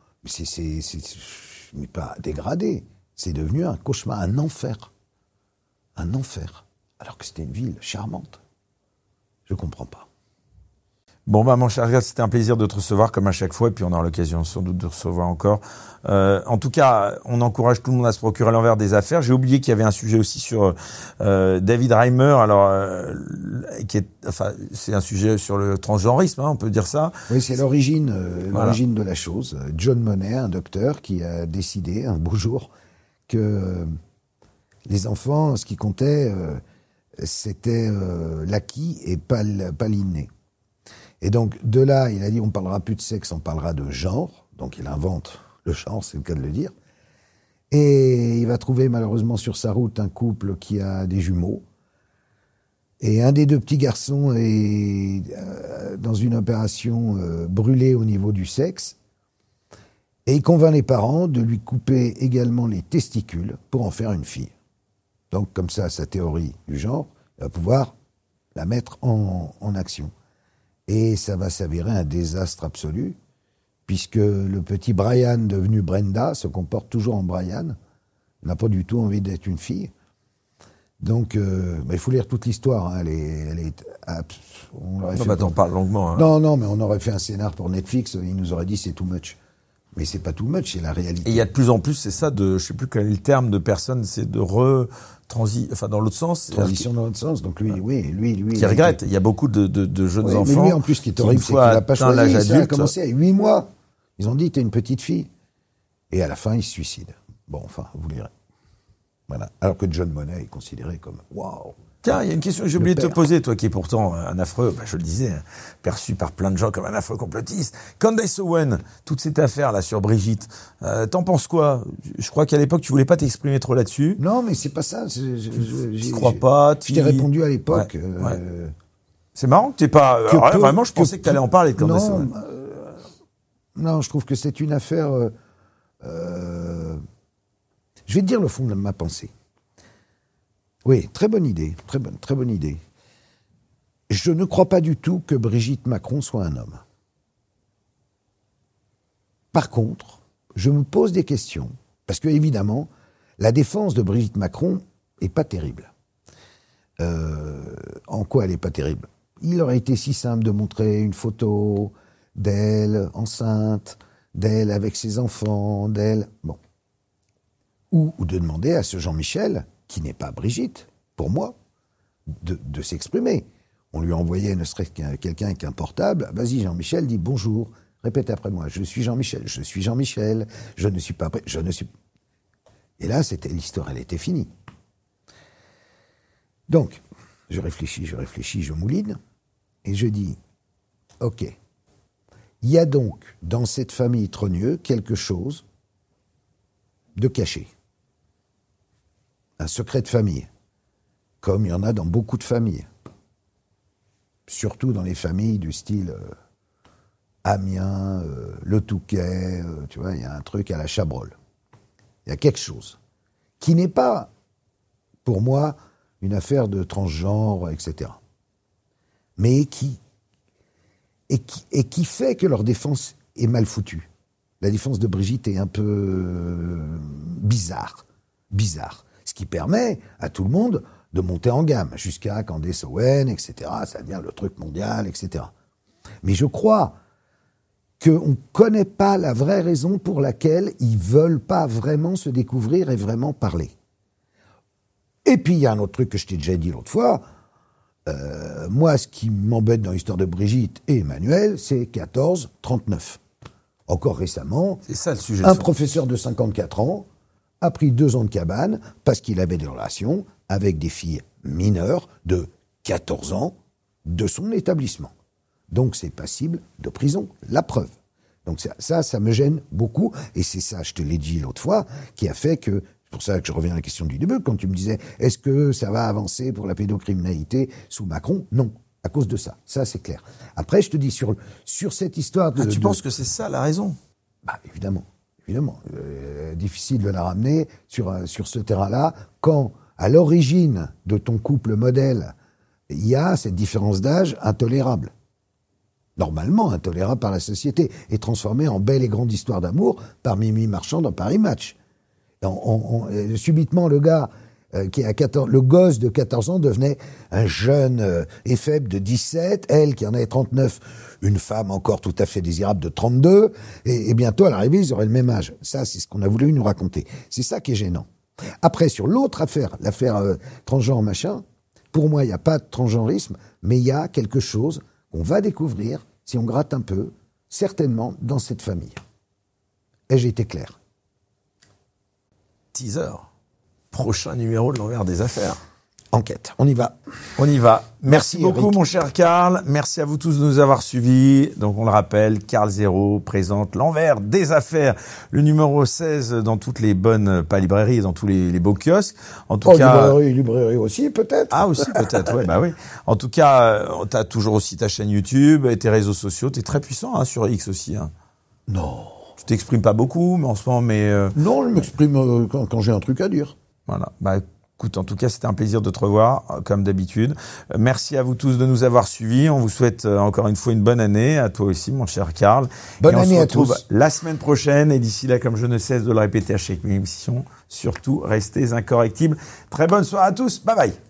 mais pas dégradé. C'est devenu un cauchemar, un enfer. Un enfer. Alors que c'était une ville charmante. Je comprends pas. Bon, mon cher gars, c'était un plaisir de te recevoir comme à chaque fois, et puis on aura l'occasion sans doute de recevoir encore. En tout cas, on encourage tout le monde à se procurer l'envers des affaires. J'ai oublié qu'il y avait un sujet aussi sur David Reimer, c'est un sujet sur le transgenrisme, on peut dire ça. Oui, c'est l'origine de la chose. John Monnet, un docteur, qui a décidé un beau jour que les enfants, ce qui comptait, c'était l'acquis et pas l'inné. Et donc, de là, il a dit, on parlera plus de sexe, on parlera de genre. Donc, il invente le genre, c'est le cas de le dire. Et il va trouver, malheureusement, sur sa route, un couple qui a des jumeaux. Et un des deux petits garçons est dans une opération brûlée au niveau du sexe. Et il convainc les parents de lui couper également les testicules pour en faire une fille. Donc, comme ça, sa théorie du genre, il va pouvoir la mettre en action. Et ça va s'avérer un désastre absolu, puisque le petit Brian, devenu Brenda, se comporte toujours en Brian, n'a pas du tout envie d'être une fille. Donc, il faut lire toute l'histoire. Hein, t'en parles longuement. Hein. Non, mais on aurait fait un scénar pour Netflix, ils nous auraient dit c'est too much. Mais c'est pas too much, c'est la réalité. Et il y a de plus en plus, c'est ça, je sais plus quel est le terme de personnes, c'est de dans l'autre sens. Transition dans l'autre sens. Donc lui. Qui regrette. Il y a beaucoup de jeunes enfants. Mais lui, en plus, ce qui est horrible, c'est qu'il n'a pas choisi. Ça a commencé à 8 mois. Ils ont dit, t'es une petite fille. Et à la fin, il se suicide. Bon, enfin, vous lirez. Voilà. Alors que John Monnet est considéré comme waouh. Tiens, il y a une question que j'ai oublié de te poser, toi qui es pourtant un affreux, je le disais, perçu par plein de gens comme un affreux complotiste. Candace Owen, toute cette affaire-là sur Brigitte, t'en penses quoi? Je crois qu'à l'époque, tu voulais pas t'exprimer trop là-dessus. Non, mais c'est pas ça. Je crois pas. Je t'ai répondu à l'époque. Ouais. C'est marrant que t'es pas... vraiment, je pensais que t'allais en parler de Candace Owen. Non, je trouve que c'est une affaire... Je vais te dire le fond de ma pensée. Oui, très bonne idée, très bonne idée. Je ne crois pas du tout que Brigitte Macron soit un homme. Par contre, je me pose des questions, parce que évidemment, la défense de Brigitte Macron est pas terrible. En quoi elle est pas terrible? Il aurait été si simple de montrer une photo d'elle enceinte, d'elle avec ses enfants, d'elle... Bon. Ou de demander à ce Jean-Michel, qui n'est pas Brigitte, pour moi, de s'exprimer. On lui envoyait ne serait-ce quelqu'un avec un portable. Vas-y, Jean-Michel, dis bonjour. Répète après moi. Je suis Jean-Michel. Je suis Jean-Michel. Je ne suis pas... Je ne suis... Et là, l'histoire, elle était finie. Donc, je réfléchis, je mouline. Et je dis, OK. Il y a donc, dans cette famille Trogneux, quelque chose de caché. Un secret de famille, comme il y en a dans beaucoup de familles. Surtout dans les familles du style Amiens, Le Touquet, tu vois, il y a un truc à la Chabrol. Il y a quelque chose qui n'est pas, pour moi, une affaire de transgenre, etc. Mais qui fait que leur défense est mal foutue. La défense de Brigitte est un peu bizarre. Ce qui permet à tout le monde de monter en gamme, jusqu'à Candace Owen, etc. Ça devient le truc mondial, etc. Mais je crois qu'on ne connaît pas la vraie raison pour laquelle ils ne veulent pas vraiment se découvrir et vraiment parler. Et puis, il y a un autre truc que je t'ai déjà dit l'autre fois. Moi, ce qui m'embête dans l'histoire de Brigitte et Emmanuel, c'est 14-39. Encore récemment, C'est ça le sujet. un professeur de 54 ans a pris 2 ans de cabane parce qu'il avait des relations avec des filles mineures de 14 ans de son établissement. Donc c'est passible de prison, la preuve. Donc ça me gêne beaucoup, et c'est ça, je te l'ai dit l'autre fois, qui a fait que, c'est pour ça que je reviens à la question du début, quand tu me disais, est-ce que ça va avancer pour la pédocriminalité sous Macron? Non, à cause de ça, c'est clair. Après, je te dis, sur cette histoire de... tu penses que c'est ça la raison? Bah, évidemment. Difficile de la ramener sur ce terrain-là, quand, à l'origine de ton couple modèle, il y a cette différence d'âge intolérable. Normalement intolérable par la société, et transformée en belle et grande histoire d'amour par Mimi Marchand dans Paris Match. Subitement, le gars qui a 14, le gosse de 14 ans devenait un jeune éphèbe de 17, elle qui en avait 39, une femme encore tout à fait désirable de 32, et bientôt à l'arrivée ils auraient le même âge. Ça, c'est ce qu'on a voulu nous raconter. C'est ça qui est gênant. Après, sur l'autre affaire, l'affaire transgenre machin, pour moi il n'y a pas de transgenrisme, mais il y a quelque chose qu'on va découvrir, si on gratte un peu, certainement dans cette famille. Ai-je été clair? Teaser. Prochain numéro de l'envers des affaires. Enquête, on y va. On y va. Merci beaucoup, Eric. mon cher Karl. Merci à vous tous de nous avoir suivis. Donc, on le rappelle, Karl Zéro présente l'envers des affaires, le numéro 16 dans toutes les bonnes, pas librairies, dans tous les beaux kiosques. En tout cas. Librairie aussi, peut-être. Ah, aussi, peut-être, ouais, bah oui. En tout cas, t'as toujours aussi ta chaîne YouTube et tes réseaux sociaux. T'es très puissant, hein, sur X aussi, hein. Non. Tu t'exprimes pas beaucoup, mais en ce moment, Non, je m'exprime quand j'ai un truc à dire. Voilà. Bah, écoute, en tout cas, c'était un plaisir de te revoir, comme d'habitude. Merci à vous tous de nous avoir suivis. On vous souhaite encore une fois une bonne année. À toi aussi, mon cher Karl. Bonne année à tous. On se retrouve la semaine prochaine. Et d'ici là, comme je ne cesse de le répéter à chaque émission, surtout, restez incorrectibles. Très bonne soirée à tous. Bye bye.